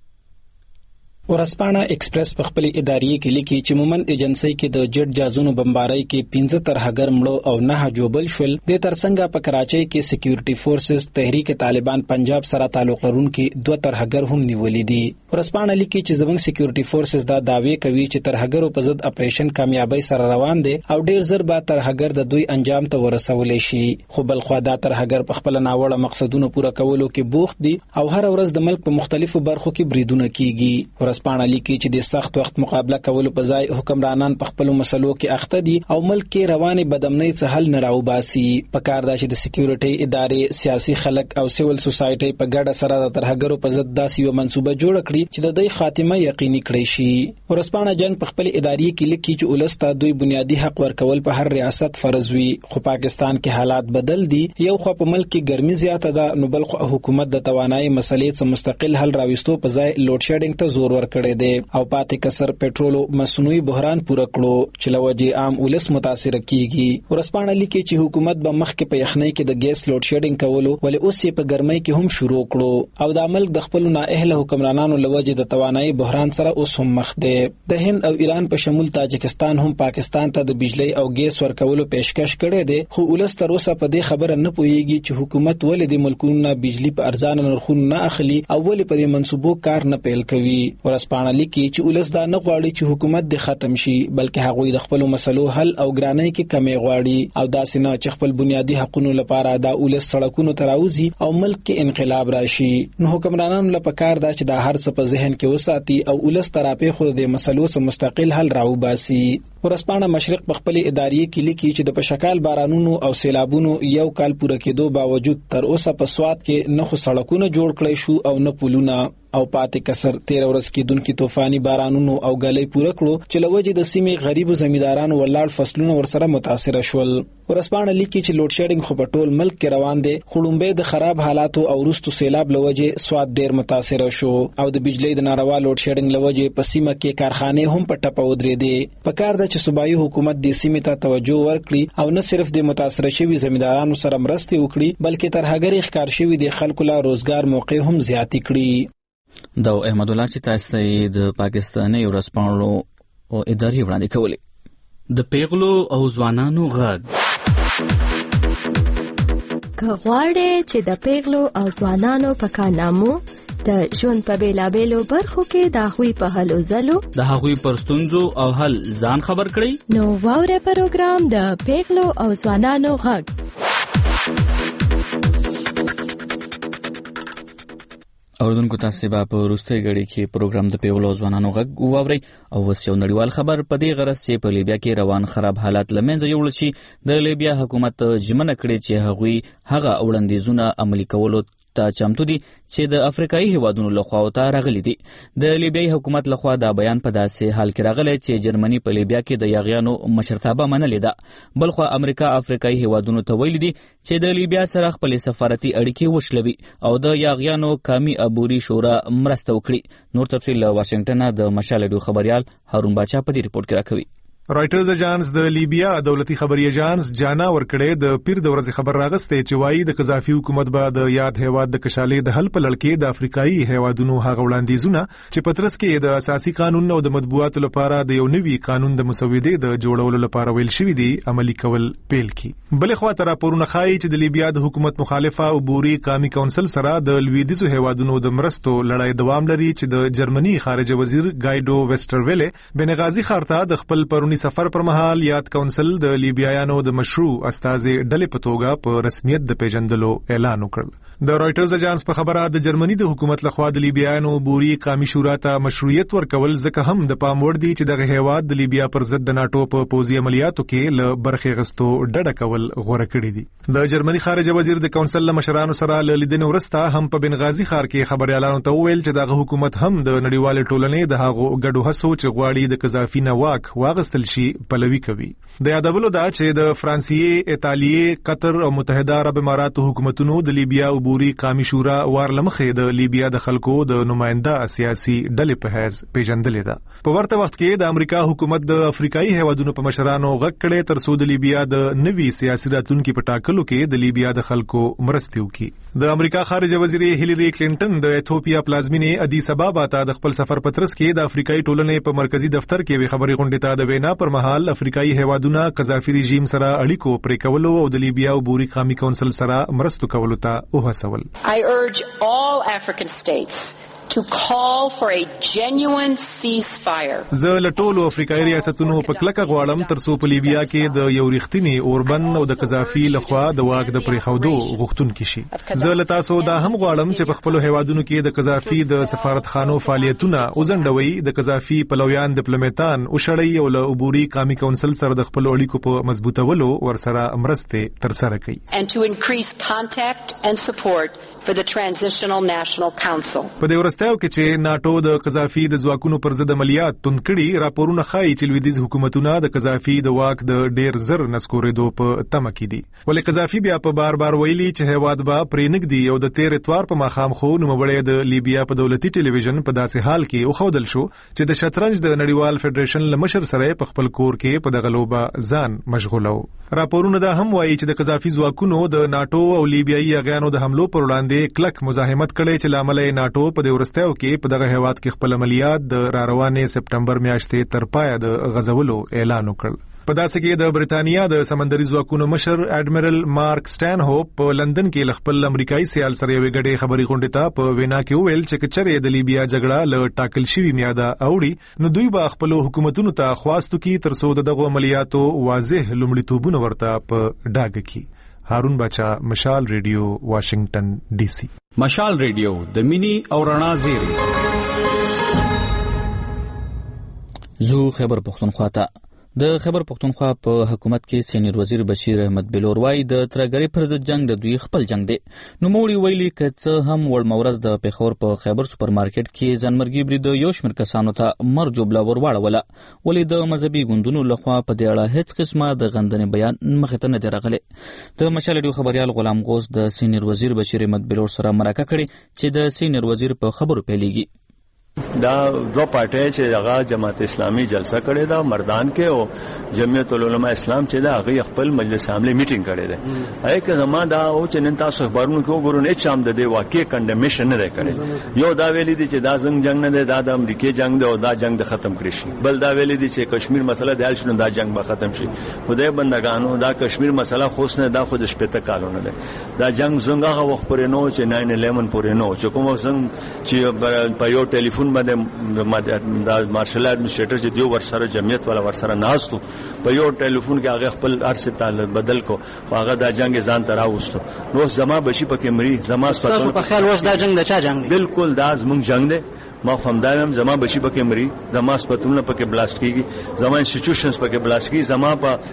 ورځپاڼه ایکسپریس په خپل ادارې کې لیکي چې مومن ایجنسی کې د جټ جازونو بمبارۍ کې پنځه ترهګر مړو او نه جوبل شول. د ترڅنګ په کراچۍ کې سکیورټي فورسز تحریک طالبان پنجاب سره تعلق لرونکي دوه ترهګر هم نیولې دي. ورځپاڼه لیکي چې زموږ سکیورټي فورسز دا داوی کوي چې ترهګرو په ضد اپریشن کامیابی سره روان دي او ډیر زر به ترهګر د دوی انجام ته ورسولې شي. خو بل خو دا ترهګر په خپل ناوړه مقصدونو پوره کولو کې بوخت دي او هر ورځ د ملک په مختلفو برخو کې بریدونه کیږي. ورځپاڼه لیکي چې د سخت وخت مقابله کولو په ځای حکمرانان په خپل مسلو کې اخته دي او ملک کې رواني بدامنۍ څخه حل نه راوباسي. په کار دا چې د سکیورټي ادارې، سیاسي خلک او سیول سوسایټي په ګډه سره د ترهګرو په ضد داسې یو منصوبه جوړ کړي چې د دوی خاتمه یقیني کړي شي. ورځپاڼه جنگ په خپل ادارې کې لیکي چې ولسته دوی بنیادی حق ورکول په هر ریاست فرض وي، خو پاکستان کې حالات بدل دي. یو خو په ملک کې ګرمي زیاته ده، نو بل خو حکومت د توانایي مسلې څخه مستقل حل راوستو په ځای لوډ شیډینګ ته زور ورکړي دي او پاتې کسر پټرولو مصنوعي بحران پوره کړو چې لوجه عام ولس متاثر کیږي. ورځپاڼه لیکي چې حکومت به مخکې په یخنۍ کې د ګیس لوډ شیډینګ کولو ولې اوس یې په ګرمۍ کې هم شروع کړو او د ملک د خپل نااهله حکمرانانو لوجه د توانایي بحران سره اوس هم مخ دی. د هند او ایران په شمول تاجکستان هم پاکستان ته د بجلی او ګیس ورکولو پیشکش کړي دي، خو ولس تر اوسه په دې خبره نه پوهیږي چې حکومت ولې د ملکونو بجلی په ارزان نرخونو نه اخلي او ولې په دې منصوبو کار نه پیل کوي. ورځپاڼه لیکي چې ولس دا نه غواړي چې حکومت د ختم شي، بلکې هغوی د خپل مسلو حل او ګرانۍ کې کمی غواړي او داسې نه چې خپل بنیادی حقوقو لپاره دا ولس سړکونو ته راوځي او ملک کې انقلاب راشي. نو حکمرانانو لپاره کار دا چې دا هر څه په ذهن کې وساتي او ولس طرفه خو د مسلو څخه مستقل حل راوباسي. ورځپاڼه مشرق په خپل ادارې کې لیکي چې د پشکال بارانونو او سیلابونو یو کال پوره کېدو باوجود تر اوسه په سواد کې نه خو سړکونه جوړ کړي شو او نه پلونه او پاتې کسر تیر ورځ کې دونکو طوفاني بارانونو او غلې پوره کړو چې لوجه د سیمې غریب زمیندارانو ولاړ فصلونه ورسره متاثر شول. ورځپاڼه لیکي چې لوډ شیډینګ خو په ټول ملک کې روان دي، خړومبه د خراب حالاتو او وروستو سیلاب لوجه سواد ډیر متاثر شو او د بجلی د ناروا لوډ شیډینګ لوجه په سیمه کې کارخانه هم په ټپه ودرېدې. په کار ده چې صوبایي حکومت د سیمې ته توجه ورکړي او نه صرف د متاثر شوی زمیندارانو سره مرسته وکړي بلکې ترهګری ښکار شوی د خلکو لا روزګار موقع هم زیات کړي. دا احمد الله چې تاسو ته د پاکستاني ورځپاڼو او ادارې وړاندې کولې. د پیغلو او ځوانانو غږ کغواړي چې د پیغلو او ځوانانو په کارنامو د ژوند په بیلابېلو برخو کې د هغوی په هلو ځلو د هغوی پر ستونزو او حل ځان خبر کړئ. نو واوره پروګرام د پیغلو او ځوانانو غږ. اوردونکو تاسو به په وروستۍ غړي کې پروګرام د پیغلو ځوانانو غږ واورئ او اوس یو نړیوال خبر په دې غرض چې په لیبیا کې روان خراب حالات لمنځه یوړل شي. د لیبیا حکومت ژمنه کړې چې هغوی هغه وړاندیزونه عملي کولو ته چمتو دي چې د افریقایي هیوادونو لخوا ته راغلي دي. د لیبیایي حکومت لخوا دا بیان په داسې حال کې راغلی چې جرمني په لیبیا کې د یاغیانو مشرتابه منلې ده، بلخو امریکا افریقایي هیوادونو ته ویلي دي چې د لیبیا سره خپل سفارتي اړیکې وشلوي او د یاغیانو قومي عبوري شورا مرسته وکړي. نور تفصیل له واشنگټن د مشال رادیو خبريال هارون باچا په دې ریپورت کې راکوي. رائټرز اجانس د لیبیا دولتي خبري اجانس جانا ورکړې د پیر د ورځې خبر راغسته چې وایي د قذافي حکومت به د یاد هیواد د کشالې د حل په لړ کې د افریقایي هیوادونو هغه وړاندیزونه چې پترس کې د اساسي قانون او د مطبوعاتو لپاره د یو نوي قانون د مسودې د جوړولو لپاره ویل شوی دی عملی کول پیل کړي. بلې خوا تر راپورونه ښایي چې د لیبیا د حکومت مخالفه او بوري قومي کونسل سره د لویدیزو هیوادونو د مرستو لړۍ دوام لري چې د جرمني خارجه وزیر ګایډو ویسټرویله بنغازي ښار ته د خپل پرونی افریقایي سفر پر مهال یاد کونسل د لیبیایانو د مشروع استازي ډلې په توګه په رسمیت د پیژندلو اعلان وکړ. د رويټرز اجانس په خبره د جرمني د حکومت لخوا د لیبیایانو بوري قومي شورا ته مشروعیت ورکول ځکه هم د پام وړ دي چې دغه هیواد د لیبیا پر ضد د ناتو په پوځي عملیاتو کې له برخې غستو ډډه کول غوړه کړی دي. د جرمني خارجه وزیر د کونسل له مشرانو سره له لیدنې وروسته هم په بنغازي ښار کې خبريالانو ته وویل چې دغه حکومت هم د نړیوال ټولنې د هغو ګډو هڅو چې غواړي د قذافي نه واک واغستل شي پلوي کوي. د یادولو دا چې د فرانسې، ایتالیا، قطر او متحده عرب اماراتو حکومتونو د لیبیا عبوري قومي شورا وارلمخې د لیبیا د خلکو د نماینده سیاسي ډلې په حیث پیژندلې ده. په ورته وخت کې د امریکا حکومت د افریقایي هیوادونو په مشرانو غږ کړي تر څو د لیبیا د نوي سیاسي راتلونکو په ټاکلو کې د لیبیا د خلکو مرستې وکړي. د امریکا خارجه وزیر هیلری کلینټن د ایتھوپیا پلازمینې ادیس ابابا ته د خپل سفر پترس کې د افریقایي ټولنې په مرکزی دفتر کې وی خبري غونډې ته د وینا پر مهال افریقایي هیوادونو قذافي رژیم سره اړیکو پرې کولو او د لیبیا عبوري قومي کونسل سره مرستو کولو ته وهڅول. I urge all African states to call for a genuine ceasefire. زه له ټولو افریقایي ریاستونو په کلکه غواړم تر څو په لیبیا کې د یو ریښتینی اوربند او د قذافي لخوا د واک د پریښودو غوښتونکي شي. زه له تاسو دا هم غواړم چې په خپل هیوادونو کې د قذافي د سفارتخانو فعالیتونه وزندوي، د قذافي پلویان ډیپلوماټان او شړۍ او له عبوري قومي کونسل سره د خپل اړیکو په مضبوطولو ورسره مرستې ترسره کړي. And to increase contact and support for the Transitional National Council. په دې ورستیو کې چې ناتو د قذافي د ځواکونو پر ضد عملیات توند کړي، راپورونه ښایي چې لویدیځ حکومتونه د قذافي د واک د ډیر زر نسکورېدو په تمه کې دي. ولې قذافي بیا په بار بار ویلي چې هیواد به پرې نږدې او د تیر اتوار په ماښام خو نوموړی د لیبیا په دولتي ټلویزیون په داسې حال کې وښودل شو چې د شطرنج د نړیوال فدریشن له مشر سره په خپل کور کې په دغه لوبه ځان مشغولو. راپورونه دا هم وایي چې د قذافي ځواکونو د ناتو او لیبیایي اغیانو د حملو پر وړاندې کلک مزاحمت کړي چې لامل یې ناتو په دې ورستیو کې په دغه هیواد کې خپل عملیات د راروانې سپټمبر میاشتې تر پایه د غزولو اعلان وکړ. په داسې کې د بریتانیا د سمندري ځواکونو مشر اډمیرل مارک سټانهوپ په لندن کې خپل امریکایي سیال سره یو غړي خبري غونډه ته په وینا کې وویل چې کچره د لیبیا جګړه له ټاکل شوی میاده اوړي نو دوی به خپل حکومتونو ته خواستو کې تر څو دغه عملیاتو واضح لومړیتوبونه ورته په ډاګه کې. هارون بچا، مشال ریډیو، واشنگټن ډي سي. مشال ریډیو د مینی او رڼا زیری. زو خبر پختونخوا ته د خبر پختونخوا په حکومت کې سینیئر وزیر بشیر احمد بلور وايي د ترګری پر ضد جنگ د دوی خپل جنگ دی. نو موړي ویلي کڅ هم ول مورز د پیښور په خیبر سپر مارکیټ کې ځنمرګي برید یو شمېر کسانو ته مر جوبلا ورواړوله، ولې د مذهبي ګوندونو لخوا په دې اړه هیڅ قسمه د غندنې بیان مخې ته نه دی راغلی. د مشال ډیو خبريال غلام غوث د سینیئر وزیر بشیر احمد بلور سره مرکه کړې چې د سینیئر وزیر په خبرو پیلېږي. دا دو پارټي چې هغه جماعت اسلامي جلسه کړې ده مردان کې او جمعیت العلماء اسلام چې دا هغه خپل مجلس عامله میټینګ کړې ده. اې که زما دا او چې نن تاسو خبرونه کوو ګورون هیڅ هم د دې واقع کنډمیشن نه کړي. یو دا ویلي دي چې دا څنګه جنگ نه ده، دا د امریکای جنگ ده او دا جنگ د ختم کړی شي. بل دا ویلي دي چې کشمیر مسله د حل شنو دا جنگ به ختم شي. خدای بندگانو دا کشمیر مسله خو نه دا خود شپته کالونه ده. دا جنگ څنګه وخت پرې نو چې ناین الیون پرې نو چې کوم څنګه چې په یو ټلیفون باندې دا مارشل اډمنسټریټر چې دیو ورسره جمعیت والا ورسره ناستو په یو ټلیفون کې هغه خپل ارسه تعلق بدل کو هغه دا جنگ ځان ته راوستو. نو زما بشي پکې مری زما تاسو په خیال وس دا جنگ د چا جنگ دی؟ بالکل دا زمونږ جنگ دی. ما همدایم زما بشي پکې مری، زما سپتونه پکې بلاست کیږي، زما انسټیټیوشنز پکې بلاست کیږي، زما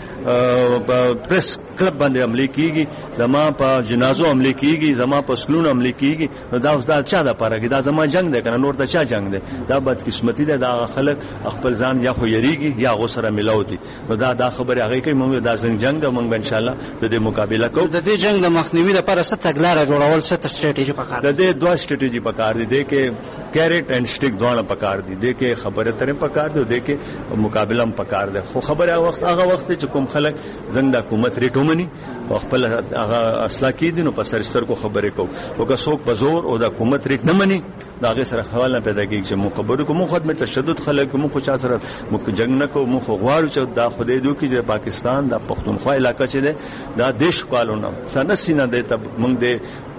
په پریس کلب باندې عملي کیږي، زما په جنازو عملي کیږي، زما په سکلونو عملي کیږي. نو دا اوس دا چا د پاره کې دا زما جنگ دی کنه نور دا چا جنگ دی؟ دا بدقسمتي ده. دا خلک خپل ځان یا خو یریږي یا غوسره ملاو دي. نو دا دا خبره هغه کوي موږ دا څنګه جنگ ده، موږ ان شاء الله د دې مقابله کوو. د دې جنگ د مخنیوي لپاره څه تګلارې جوړول، څه ستراتیژي پکار ده؟ د دې دوه ستراتیژي پکار دي، د کې کیرټ اینڈ سټیک دوه پکار دي، د کې خبره ترې پکار دي، د کې مقابله هم پکار ده. خو خبره وخت هغه وخت چې کوم خلک زنګ د حکومت ریټومني او خپل هغه اصلاح کیدي نو په سرستر کو خبره کو او که څوک په زور او د حکومت ریټ نه مني دا غي سره حواله نه پیدا کیږي چې مو خبرو کوم خدمت تشدد خلک مو خو چا سره مو جنگ نه کو مو خو غواړو چې دا خدای دوی کې چې پاکستان د پښتونخوا علاقہ چې ده دا دیش کالونه سنسینه ده ته موږ د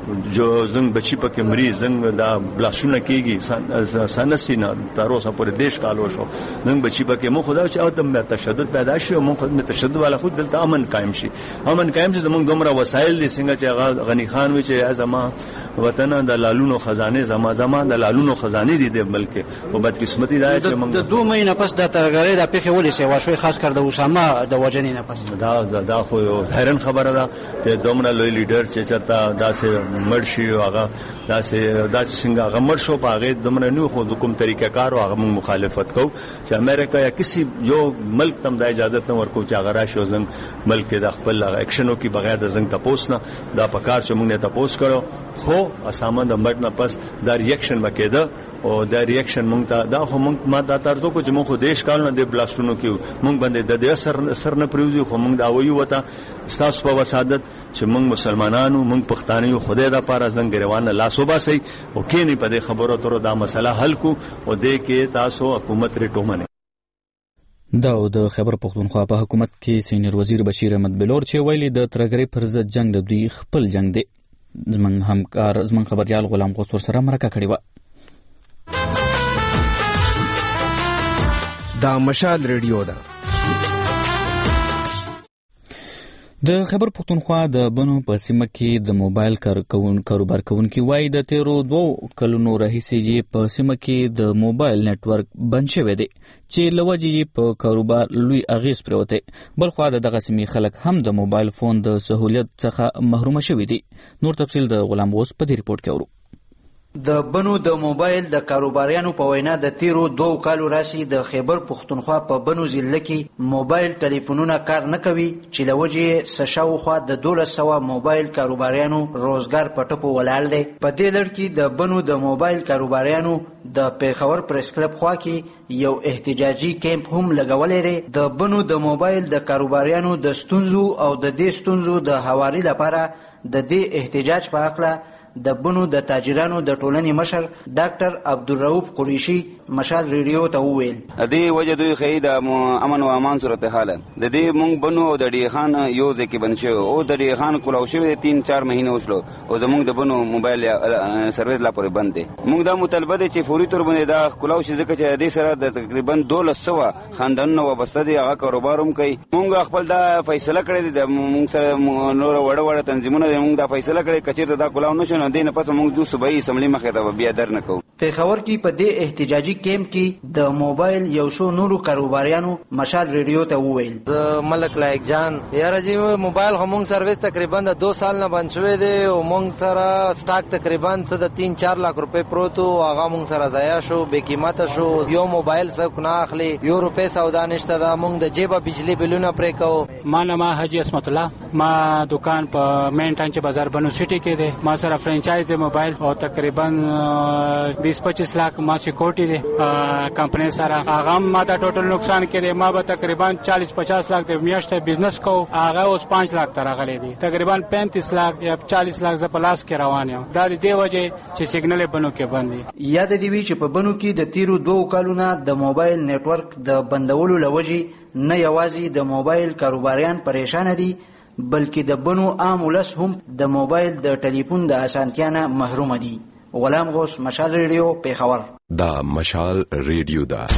جو زنګ بچی پکې مري زنګ دا بلاسونه کیږي سنسي نه تر اوسه پورې دیش کالو شو زنګ بچی پکې مو خدا چې او د تشدد پیدا شي او مو خود تشدد والا خود دلته امن قائم شي امن قائم شي زمونږ دومره وسایل دي څنګه چې غنی خان وی چې ازما وطن د لالونو خزانه زما زما د لالونو خزانه دي د ملک او بدقسمتي دا چې موږ د دوه مهینه پس د ترګری د پیښې ولې سیوا شوی خاص کر د اسامه د وجنې نه پس دا دا خو حیران خبره ده چې دومره لوی لیډر چې چرته داسې مړ شي او هغه داسې داسې څنګه هغه مړ شو په هغه دومره نو خو د کوم طریقه کار او هغه مخالفت کو چې امریکا یا کسی یو ملک تم د اجازه نه ورکو چې هغه راشي زنګ ملک د خپل اکشنو کې بغیر د زنګ تپوس نه دا پکار چې موږ نه تپوس کړو خو اسامه د مړ نه پس دا ریاکشن وکړه او دا ریاکشن مونږ ته دا خو مونږ ما دا ترځو کو چې مونږ خو دیش کال نه د بلاستونو کې مونږ باندې د دې سر سر نه پریوزي خو مونږ دا وایو وته ستاسو په وسادت چې مونږ مسلمانانو مونږ پښتانه یو خدای دا پاره زنګ ګریوان لا صوبه سي او کینی په دې خبرو تر دا مسله حل کو او دې کې تاسو حکومت ریټومنه دا د خبر پښتونخوا په حکومت کې سینیئر وزیر بشیر احمد بلور چې ویلي د ترګری پر ضد جنگ د دوی خپل جنگ دی زمنګ همکار زمنګ خبريال غلام غوثور سره مرکه کړې و دا مشال ریډیو ده د خبر پښتونخوا د بنو په سیمه کې د موبایل کارکون کاروبار کوونکي وایي د تیرو دوو کلونو راهیسې په سیمه کې د موبایل نتورک بند شوی دی چې لوجې په کاروبار لوی اغیز پروته بل خو دغه سیمې خلک هم د موبایل فون د سہولیت څخه محروم شوي دي نور تفصیل د غلام غوث په دې ریپورت کې اورو د بنو د موبایل د کاروباریانو په وینا د تیرو دوه کالو راسي د خیبر پښتونخوا په بنو ضلع کې موبایل ټلیفونونه کار نه کوي چې لوجې سشاو خو د دولس سوه موبایل کاروباریانو روزګار په ټکو ولاړ دی په دې لړ کې د بنو د موبایل کاروباریانو د پیښور پریس کلب خوا کې یو احتجاجي کیمپ هم لګولې دی د بنو د موبایل د کاروباریانو د ستونزو او د دې ستونزو د هواري لپاره د دې احتجاج په اړه د بنو د تاجرانو د ټولنې مشر ډاکټر عبدالرؤف قریشي مشال ریډیو ته وویل دې وجه دوی خې د امن او امان صورتحال د دې مونږ بنو او د ډی خان یو ځکه بن شو او د ډی خان کولاو شوی تین چار مهینه وشلو او زمونږ د بنو موبایل سرویس لا پورې بند دي مونږ دا مطالبه دي چې فوري تور باندې دا کولاو شي ځکه چې دې سره د تقریبا دولس سوه خاندانونو وابسته دي هغه کاروبار هم کوي مونږ خپل دا فیصله کړې ده مونږ سره نور وړ وړ تنظیمونه مونږ دا فیصله کړې کچې دا کولاو نشو نه دینه پس موږ د صوبایي اسمبلی مخې ته بیا در نه کوو پیښور کې په دې احتجاجي کیمپ کې د موبایل یو څو نورو کاروباریانو مشال ریډیو ته وویل ملک لایق جان یاره جی موبایل هم سرویس تقریبا د دو سال نه بند شوی دی او موږ سره سٹاک تقریبا څه د تین چار لاک روپۍ پروت او هغه موږ سره ضایع شو بې قیمته شو یو موبایل څوک نه اخلي یو روپۍ سودا نشته دا موږ د جیبه بجلی بلونه پرې کوو ما نامه حاجی اسمت الله ما دکان په مین ټانچ بازار بنو سټي کې دی ما سره فرانچایز دی موبایل او تقریبا بیس پچیس لاک ما سکیورټي دی کمپنی سره هغه ما دا ټوټل نقصان کړي ما به تقریبا چالیس پچاس لاک د میاشتې بزنس کو هغه اوس پانچ لاک تر غلې دي تقریبا پینتیس لاک یا چالیس لاک ز پلاس کې روان یم دا د دې وجه چې سیګنل بنو کې باندې یاد دی وی چې په بنو کې د تیرو دوه کالونو د موبایل نتورک د بندولو لوجي نه یوازې د موبایل کاروباریان پریشان دي بلکې د بنو عام ولس هم د موبایل د ټلیفون د اسانتیا نه محروم دي غلام غوث مشال ریډیو پیښور دا مشال ریډیو دا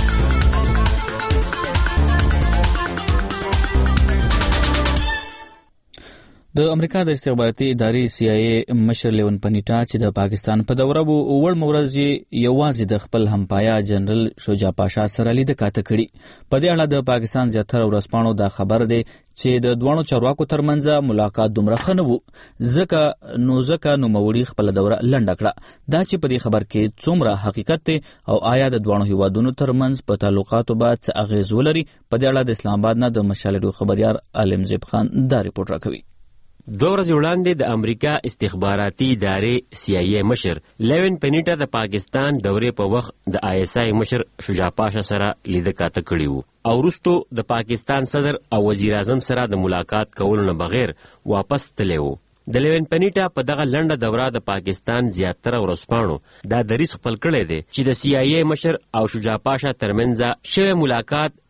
د امریکا د استخباراتي ادارې سی آی ای مشر لیون پنیټا چې د پاکستان په دوره وو وړ مورز یوازې د خپل همپایا جنرال شجاع پاشا سره لید کاته کړي په دې اړه د پاکستان زیاتره ورسپانو دا خبر دی چې د دوانو چارواکو ترمنځ ملاقات دومره ښه نه وو ځکه نو ځکه نوموړي خپل دوره لنډه کړه دا چې په دې خبر کې څومره حقیقت دی او آیا د دوانو هیوادونو ترمنځ په تعلقاتو باندې څه اغیز ولري په دې اړه د اسلام آباد نه د مشال خبريار عالم زیب خان دا ریپورت راکوي دو ورځې وړاندې د امریکا استخباراتي ادارې سی آی ای مشر لیون پنیټا د پاکستان دورې په وخت د آی ایس آی مشر شجاع پاشا سره لیده کاته کړي وو او وروستو د پاکستان صدر او وزیر اعظم سره د ملاقات کولو نه بغیر واپس تللی وو د لیون پنیټا په دغه لنډه دوره د پاکستان زیاتره ورسپانو دا دریځ خپل کړی دی چې د سی آی ای مشر او شجاع پاشا ترمنځ شوی ملاقات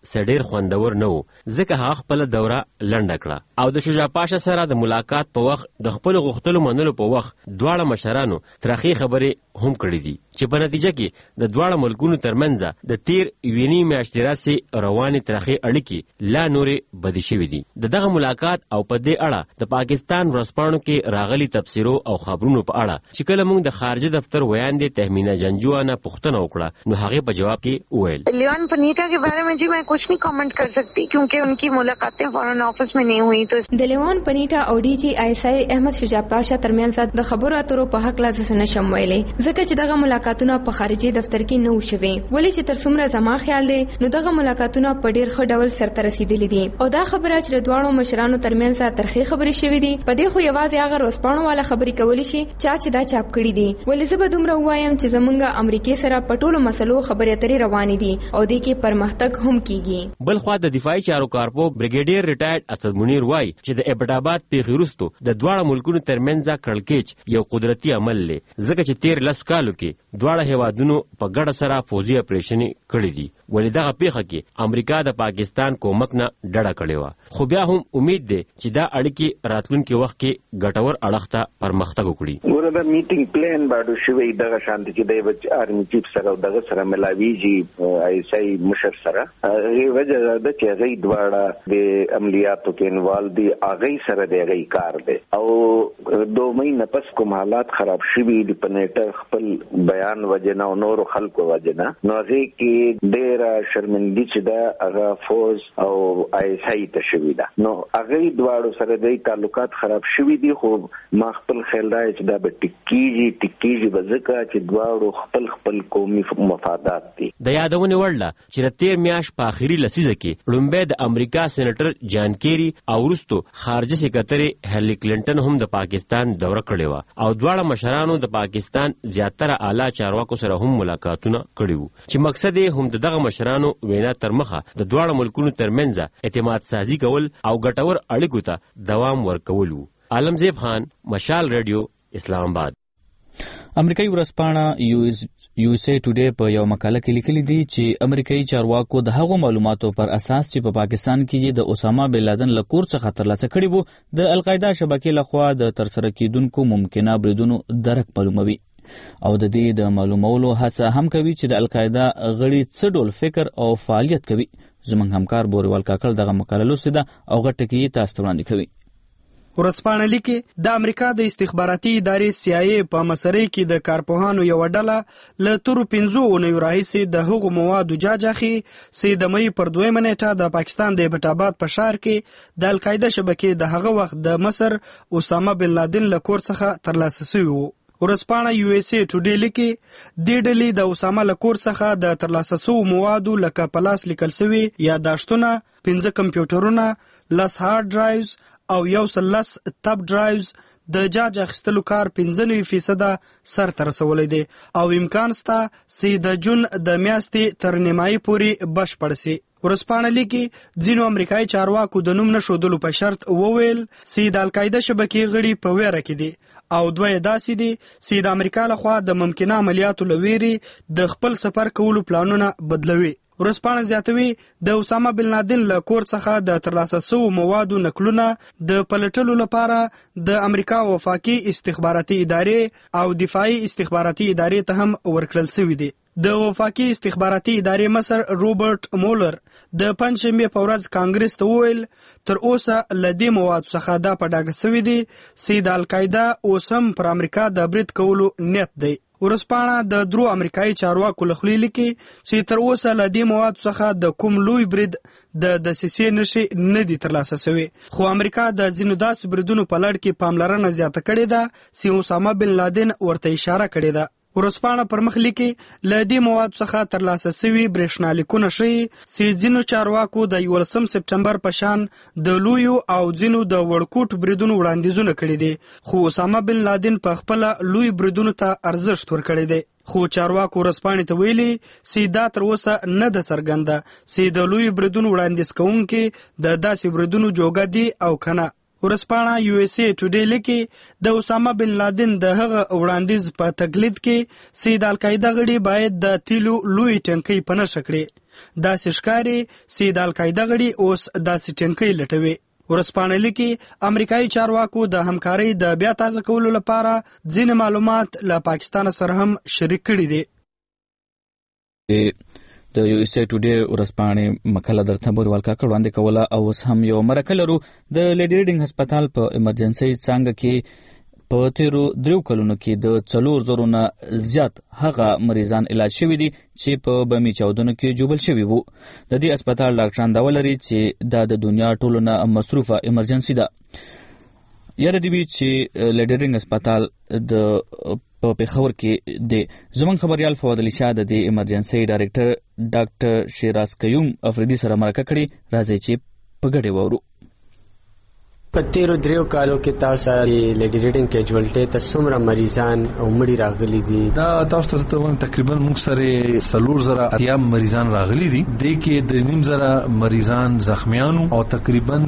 سډیر خوندور نه و ځکه هغه خپل دوره لنډه کړه او د شجاع پاشا سره د ملاقات په وخت د خپل غوښتلو منلو په وخت دواړه مشرانو ترخی خبرې هم کړې دي چې په نتیجه کې د دواړه ملکونو ترمنځ د تیر یوینی میاشتې راسې روانې ترخی اړیکې لا نورې بدې شوې دي د دغه ملاقات او په دې اړه د پاکستان ورځپاڼو کې راغلي تبصرو او خبرونو په اړه چې کله موږ د خارجه دفتر ویاندې تهمینه جنجوا نه پوښتنه وکړه نو هغه په جواب کې وویل لیون پنیتا के बारे में जी मैं कुछ नहीं कमेंट कर सकती क्योंकि उनकी मुलाकातें फॉरेन ऑफिस में नहीं हुई तो د لیون پنیتا او ډي جي آی اس آی احمد شجاع پاشا ترمنځ د خبرو اترو په حق لازم نشم ویلې ځکه چې دغه ملاقاتونه په خارجي دفتر کې نه وشوي ولې چې تر څومره زما خیال دی نو دغه ملاقاتونه په ډیر ښه ډول سرته رسیدلي دي او دا خبره چې د دواړو مشرانو ترمنځ ترخی خبرې شوې دي په دې خو یوازې هغه ورځپاڼو والا خبرې کولی شي چې دا چاپ کړي دي ولې زه به دومره وایم چې زمونږ امریکای سره په ټولو مسلو خبرې اترې روانې دي او دې کې پرمختګ هم کیږي بل خوا د دفاعي چارو کارپو بریګیډیر ریټایرډ اسد منیر وای چې د ابټ آباد پیښې وروسته د دواړو ملکونو ترمنځ کړکېچ یو قدرتي عمل دی ځکه چې تیر لس کالو کې دواړه هیوادونو په ګډه سره فوجي اپریشنې کړي دي ولې دغه پیښه کې امریکا د پاکستان کومک نه ډډه کړې وه خو بیا هم امید دی چې دا اړیکې راتلونکي وخت کې ګټور اړخ ته پرمختګ وکړي ګوره د میټینګ پلان باندې شوی دغه شانتي چې د بچ آرمي چیف سره دغه سره ملاویږي ایسای مشر سره هغه وجه ده چې هغه دواړه د عملیاتو کې انوالو دي هغه سره د هغه کار دی او دوه مهینه پس کوم حالات خراب شوي دي په نیټه خپل بیان وجنه او نور خلکو وجنه نو هغه کې ډېر شرمندګي چې دا هغه فوز او ایسای ته شوی ده نو هغه دواړو سره د تعلقات خراب شوي دي خو ما خپل خیال دی چې دا به ټکیږي ټکیږي به ځکه چې دواړو خپل خپل قومي مفادات دي د یادونه وړله چې د تیر میاشت په آخري لسیزه کې لومبه د امریکا سېنیټر جان کیری او وروستو خارجه سکرټري هیلری کلینټن هم د پاکستان دوره کړې وه او دواړه مشرانو د پاکستان زیاتره اعلی چارواکو سره هم ملاقاتونه کړي وو چې مقصد یې هم د دغه مشرانو وینا تر مخه د دواړو ملکونو ترمنځ اعتماد سازي کول او ګټور اړیکو ته دوام ورکول وو عالمزیب خان مشال ریډیو اسلام آباد امریکایي ورځپاڼه یو اس اے ټوډے په یو مقاله کې لیکلي دي چې امریکایي چارواکو د هغو معلوماتو پر اساس چې په پا پاکستان کې د اسامه بن لادن له کور څخه ترلاسه کړي وو د القاعده شبکې لخوا د ترسره کیدونکو ممکنه بریدونو درک معلوموي او د دې د معلومولو هڅه هم کوي چې د القاعده غړي څه ډول فکر او فعالیت کوي زموږ همکار بوریوال کاکړ دغه مقاله لوستې ده او غټه کې تاسو ته وړاندې کوي ورځپاڼه لیکي د امریکا د استخباراتي ادارې سی آی ای په مسرۍ کې د کارپوهانو یو ډله له تورو پنځو اونیو راهیسې د هغو موادو جاج اخی چې د مئی پر دویمه نیټه د پاکستان د ابټ آباد په ښار کې د القاعده شبکې د هغه وخت د مصر اسامه بن لادن له کور څخه ترلاسه شوي وو ورځپاڼه یو اس اے ټوډے لیکي دې ډلې د اسامه له کور څخه د ترلاسه شوو موادو لکه پلاس لیکل شوي یاداشتونه پنځه کمپیوټرونه لس هارد ډرایوز او یو سل لس تب ډرایوز د جاج اخیستلو کار پنځه نوي فیصده سر ته رسولی دی او امکان سته چې د جون د میاشتې تر نیمایي پورې بشپړ سي ورځپاڼه لیکي ځینو امریکایي چارواکو د نوم نه ښودلو په شرط وویل چې د القاعده شبکې غړي په ویره کې دي او دوه یې داسې دي چې د امریکا لخوا د ممکنه عملیاتو له ویرې د خپل سفر کولو پلانونه بدلوي ورځپاڼه زیاتوي د اسامه بن لادن له کور څخه د ترلاسه شوو موادو نقلونه د پلټلو لپاره د امریکا وفاقي استخباراتي ادارې او دفاعي استخباراتي ادارې ته هم ورکړل شوي دي د وفاقي استخباراتي ادارې مشر روبرټ مولر د پنځشنبې په ورځ کانګرس ته وویل تر اوسه له دې موادو څخه دا په ډاګه شوي دي چې د القاعده اوس هم پر امریکا د برید کولو نیت دی ورځپاڼه د درو امریکایي چارواکو له خولې لیکي چې تر اوسه له دې موادو څخه د کوم لوی برید د دسیسې نښې نه دي ترلاسه شوي خو امریکا د ځینو داسې بریدونو په لړ کې پاملرنه زیاته کړې ده چې اسامه بن لادن ورته اشاره کړې ده ورځپاڼه پر مخ لیکي له دې موادو څخه ترلاسه شوي برېښنالیکونه ښیي چې ځینو چارواکو د یولسم سپټمبر په شان د لویو او ځینو د وړکوټ بریدونو وړاندیزونه کړي دي خو اسامه بن لادن په خپله لوی بریدونو ته ارزښت ورکړی دی خو چارواکو ورځپاڼې ته ویلي چې دا تر اوسه نه ده څرګنده چې د لوی بریدونو وړاندیز کوونکي د داسې بریدونو جوګه دي او که نه ورځپاڼه یو اس اے ټوډے لیکي د اسامه بن لادن د هغه وړاندیز په تقلید کې چې د القاعده غړي باید د تیلو لوی ټنکۍ په نښه کړي داسې ښکاري چې د القاعده غړي اوس داسې ټینکۍ لټوي. ورځپاڼه لیکي امریکایي چارواکو د همکارۍ د بیا تازه کولو لپاره ځینې معلومات له پاکستان سره هم شریک کړي دي. د یو اس ای ټوډے ورځپاڼې مقاله درته بوروال کا وړاندې کوله او اوس هم یو مرکه لرو. د لیډي ریډینګ هسپتال په ایمرجنسي څانګه کې په تیرو دریو کلونو کې د څلور زرو نه زیات هغه مریضان علاج شوي دي چې په بمی چاودنو کې جوبل شوي وو. د دې هسپتال ډاکټران دا ولري چې دا د دنیا ټولو نه مصروفه ایمرجنسي ده. یاره دی چې لیډي ریډینګ هسپتال د په پیښور کې د زمون خبريال فواد علي شاه د دې ایمرجنسي ډایریکټر ډاکټر شیراز قیوم افریدي سره مرکه کړي. راځي چې په ګډه وورو. په تیرو دریو کالو کې تاسو لیډي ریډینګ کیجوالټي ته څومره مریضان او مړي راغلي دي؟ دا تاسو ته وایم تقریبا موږ سره څلور زره اتیا مریضان راغلي دي. د کې د نیم زره مریضان زخمیانو او تقریبا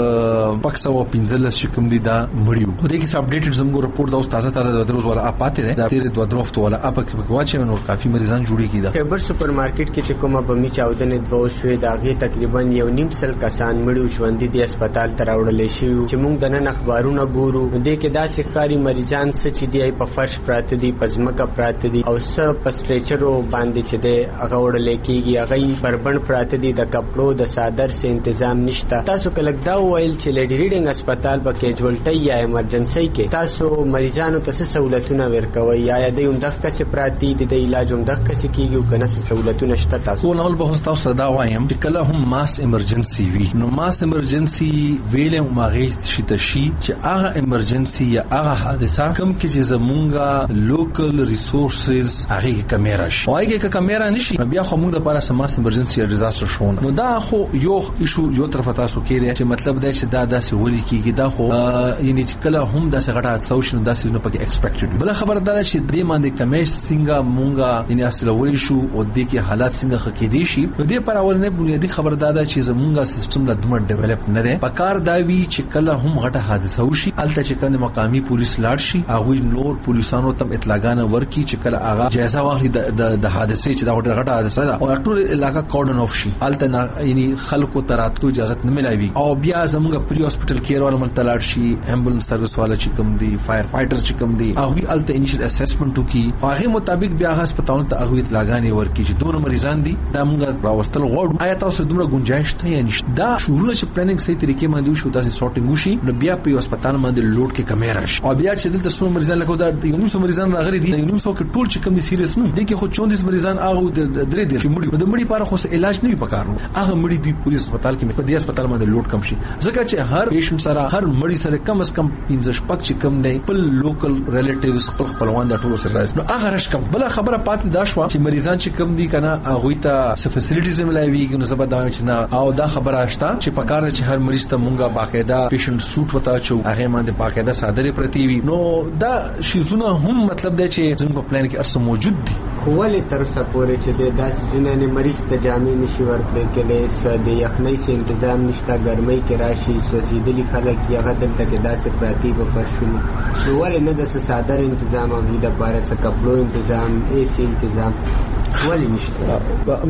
پکسو پنځلس شکم دي دا مړیو. خو د کې اپډیټډ زموږ رپورټ دا اوس تازه تازه د دروز ولا اپاته ده. دا تیر دوه درفت ولا اپ کې واچي نو کافي مریضان جوړي کیده. خیبر سپر مارکیټ کې چې کومه بمی چاودنه دوه شوې داغه تقریبا یو نیم سل کسان مړیو ژوند دي هسپتال ته راوړل شي چې موږ د نن اخبارونه ګورو. د کې داسې ښکاري مریضان څه چې دی په فرش پراته دي په ځمکه پراته دي او څه په سټریچرو باندې چې دی هغه وړل کېږي هغه بربند پراته دي د کپړو د صادر سه تنظیم نشته. تاسو کله دا ویل چې لیډي ریډینګ هسپتال په کیجوالټي یا ایمرجنسي کې تاسو مریضانو ته څه سہولتونه ورکوي یا د یوم دغه کس پراتی دي د علاج هم دغه کس کېږي او کنه څه سہولتونه شته؟ تاسو نو به تاسو دا وایم چې کله هم ماس ایمرجنسي وي نو ماس ایمرجنسي ویلم ماغې شته شي چې هغه ایمرجنسي یا هغه حادثه کوم کې چې زمونږه لوکل ریسورسز هغه کیمرا شي او هغه کې کیمرا نشي بیا خو موږ د لپاره سماس ایمرجنسي یا ډیزاستر شون نو دا خو یو ایشو یو طرف تاسو کې چې مطلب دا چې دا داسې ولي کېږي دا خو یعنی چې کله هم داسې غټه سوشن داسې نه پکې ایکسپیکټډ بل خبر دا چې دې باندې کمیش څنګه مونږه یعنی اصل ولي شو او دې کې حالات څنګه خکې دي شي نو دې پر اول نه بنیادی خبر دا ده چې زمونږه سیستم لا دومره ډیولپ نه دی پکار دا وی چې کله هم غټه حادثه وشي الته چې کله مقامی پولیس لاړ شي هغه نور پولیسانو تم اطلاعات ورکي چې کله هغه جایزه واخلي د د حادثه چې دا غټه حادثه ده او ټول علاقہ کورډن اف شي الته یعنی خلکو تراتلو اجازه نه ملایوي او بیا زموږ پری هسپتال کیر والا مل تلاړ شي امبولانس سروس والا چې کوم دي فایر فایټرز چې کوم دي هغه الته انیشل اسسمنت وکي هغه مطابق بیا هسپتال ته هغه اطلاعات ورکي چې دوه مریضان دي دا موږ راوستل غواړو آیا تاسو دومره گنجائش ته یا نشته دا شروع چې پلانینګ صحیح طریقې باندې شو تاسو سورټینګ وشي نو بیا په هسپتال باندې لوډ کې کیمرا شي او بیا چې دلته څو مریضان لکه دا یو نیم مریضان راغلي دي یو نیم څو کې ټول چې کوم دي سیریس نه دي کې خو چوندیس مریضان هغه درې دي چې مړي د مړي لپاره خو علاج نه وي پکارو هغه مړي دی پولیس هسپتال کې په دې هسپتال باندې لوډ کم شي ځکه چې هر پیشنټ سره هر مړي سره کم از کم پنځه شپږ چې کم دی په لوکل ریلیټیوز خپل خپلوان د ټولو سره راځي نو هغه رش کم بل خبره پاتې دا شو چې مریضان چې کم دي کنه هغه ته څه فیسیلیټیز ملایوي نو سبا دا چې نه او دا خبره شته چې پکاره چې هر مریض ته مونږه باقاعده پیشنټ سوټ وتا چې هغه باندې باقاعده صادره پرتی وي نو دا شیزونه هم مطلب دی چې زموږ په پلان کې ارسه موجود دي خو ولې تر څه پورې چې د داسې ځینې مریض ته جامې نشي ورکړل کېدای د یخنۍ سي تنظیم نشته ګرمۍ کې راشي سوځېدلي خلک هغه دلته کې داسې پراتی په فرشونو نو ولې نه د صادر تنظیم او د لپاره څه کپړو تنظیم اي سي تنظیم ولې نشته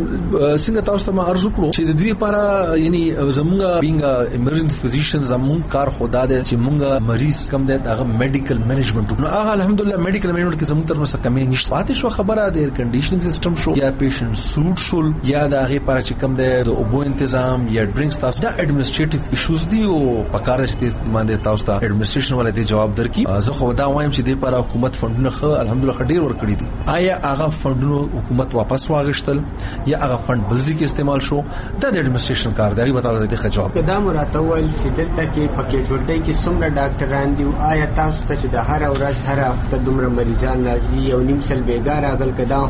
څنګه تاسو ته ما ارزو کړو چې د دوی لپاره یعنی زموږ بینګ ایمرجنسي فزیشن زموږ کار خدا ده چې موږ مریض کم ده هغه میډیکل منیجمنت نو هغه الحمدلله میډیکل منیجمنت کې زموږ تر نو څه کمې نشته پاتې شو خبره د ایر کنډیشنینګ سیستم شو یا پیشنټ سوټ شول یا د هغه لپاره چې کم ده د اوبو تنظیم یا ډرینکس تاسو دا اډمنسټریټیو ایشوز دي او پکاره چې باندې تاسو ته اډمنسټریشن ولې جواب درکې زه خو دا وایم چې د لپاره حکومت فندونه خو الحمدلله ډیر ورکړي دي آیا هغه فندونو حکومت واپس واغشتل یا هغه فند بلځي کې استعمال شو دا د اډمنسټریشن کار دی به تاسو ته جواب کدا مراتب ول چې دلته کې پکې جوړټي کې څومره ډاکټران دي آیا تاسو ته چې د هر ورځ هر هفته دومره مریضان راځي او نیم سل بیګار اغل کدا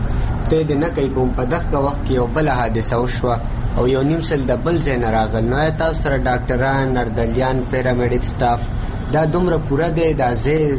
ته د نه کوي کوم په دغه وخت کې یو بل حادثه وشوه او یو نیم سل د بل ځای نه راغل نو تاسو سره ډاکټران نردلیان پیرامیډیک سټاف دا دومره پوره دی دا زه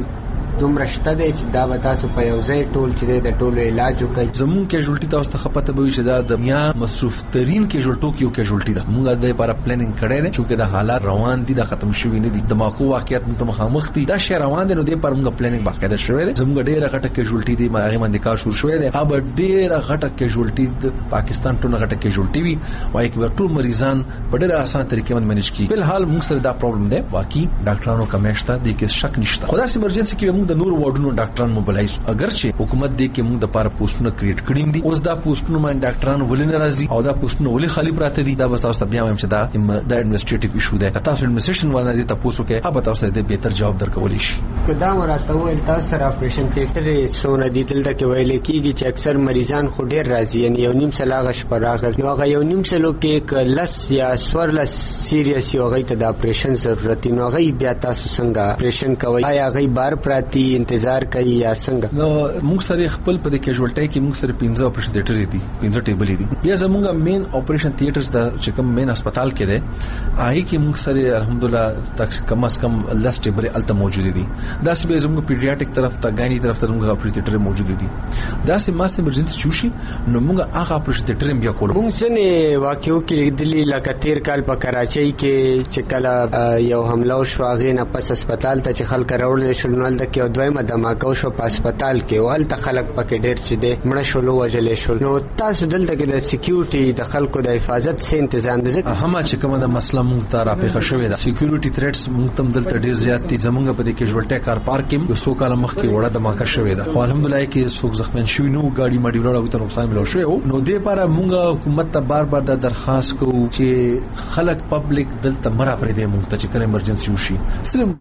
دومره شته دی چې دا به تاسو په یو ځای ټول چې د ټولو علاج وکړي. زمون کیژولټي تاسو ته خپته به وي چې دا د دنیا مصروف ترين کیژولټو کې یو کیژولټي ده. موږ د لپاره پلانینګ کړی دی چې د حالات روان دي د ختم شوی نه دي. د ماکو واقعیت ته مخامخ دي دا شی روان دي نو د پر موږ پلانینګ باقاعده شوی دی. زموږ ډیره غټه کیژولټي دي ما هغه باندې کار شروع شوی دی. اب ډیره غټه کیژولټي د پاکستان ټول غټه کیژولټي وي وایي چې ټول مریضان په ډیره اسانه طریقې باندې منیج کی. په حال موږ سره دا پرابلم دی واقعي ډاکټرانو کمشته دي کې شک نشته. خدا سي ایمرجنسي کې موږ د نور وارډونو ډاکټران موبلایز اگر چې حکومت دې کې موږ د لپاره پوسټونه کریټ کړیم دي. اوس دا پوسټونه باندې ډاکټران ولې ناراضي او دا پوسټونه ولې خالی پراته دي دا به تاسو ته بیا وایم چې دا د ایڈمنسټریټیو ایشو دی. تاسو ایڈمنسټریشن ولنه دي تاسو کې هغه تاسو ته بهتر جواب درکول شي. کدا مراتب ول تاسو سره اپریشن تیټر سونه دي دلته کې ویل کېږي چې اکثر مریضان خو ډیر راځي یعنی یو نیم سلاغش پر راغل نو هغه یو نیم سلو کې لس یا سورلس سیریس یو غي ته د اپریشن ضرورت نو غي بیا تاسو څنګه اپریشن کوي آیا غي بار پراتی انتظار کوي یا څنګه؟ نو موږ سره خپل په د کیژولټي کې موږ سره پنځه اپریشن تیټر دي پنځه ټیبل دي. بیا زموږ مین اپریشن تیټرز د چې کوم مین هسپتال کې دی آی کې موږ سره الحمدلله تک کم از کم لس ټیبل الته موجود دي. دا سه به زموږ پیډیاټریک طرف ته غاینی طرف ته موږ اپریشن تیټر موجود دي. دا سه ماس ایمرجنسي چوشي نو موږ هغه اپریشن تیټر بیا کولو. موږ څنګه واقعو کې دلی لکه تیر کال په کراچۍ کې چې کله یو حمله شو هغه نه پس هسپتال ته چې خلک راوړل شول نو د کې دویمه دماکو شو په هسپتال کې ول ته خلک پکې ډیر چې دي مړه شول وجلې شول. نو تاسو دلته کې د سکیورټي د خلکو د حفاظت څخه تنظیم دي هم چې کومه د مسله مونږ ته راپېښه شوې ده. سکیورټي تھریټس مونږ تم دلته ډیر زیات دي. زمونږ په دې کې ژوړټه کار پارک کې یو څو کال مخکې وړه دماکه شوې ده. خو الحمدلله کې څوک زخمین شوی نو ګاډي ماډي ولاړ او ته نقصان ملو شوی نو دې لپاره مونږ حکومت ته بار بار د درخواست کوو چې خلک پبلک دلته مرا پرې دې مونږ ته چې کله ایمرجنسي وشي. صرف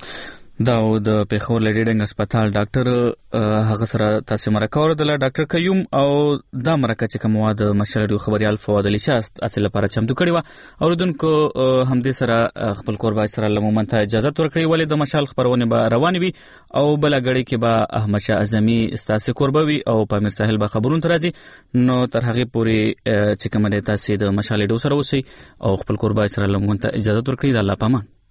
دا د پیښور لیډینګ هسپتال ډاکټر هغه سره تاسو مرکه اوردله ډاکټر قیوم او دا مرکه چې کوم واده مشالډو خبريال فواد علي شاست اصل لپاره چمتو کړی و اوردونکو همدې سره خپل قربای سره لمومن ته اجازه ورکړي ولې د مشال خبرونه به روان وي او بل غړي کې به احمد شاه اعظمي استاسه قربوي او پامیر ساحل به خبرونه ترازي نو تر هغه پوري چې کوم د تاسو د مشالډو سره وسی او خپل قربای سره لمومن ته اجازه ورکړي د الله پامان.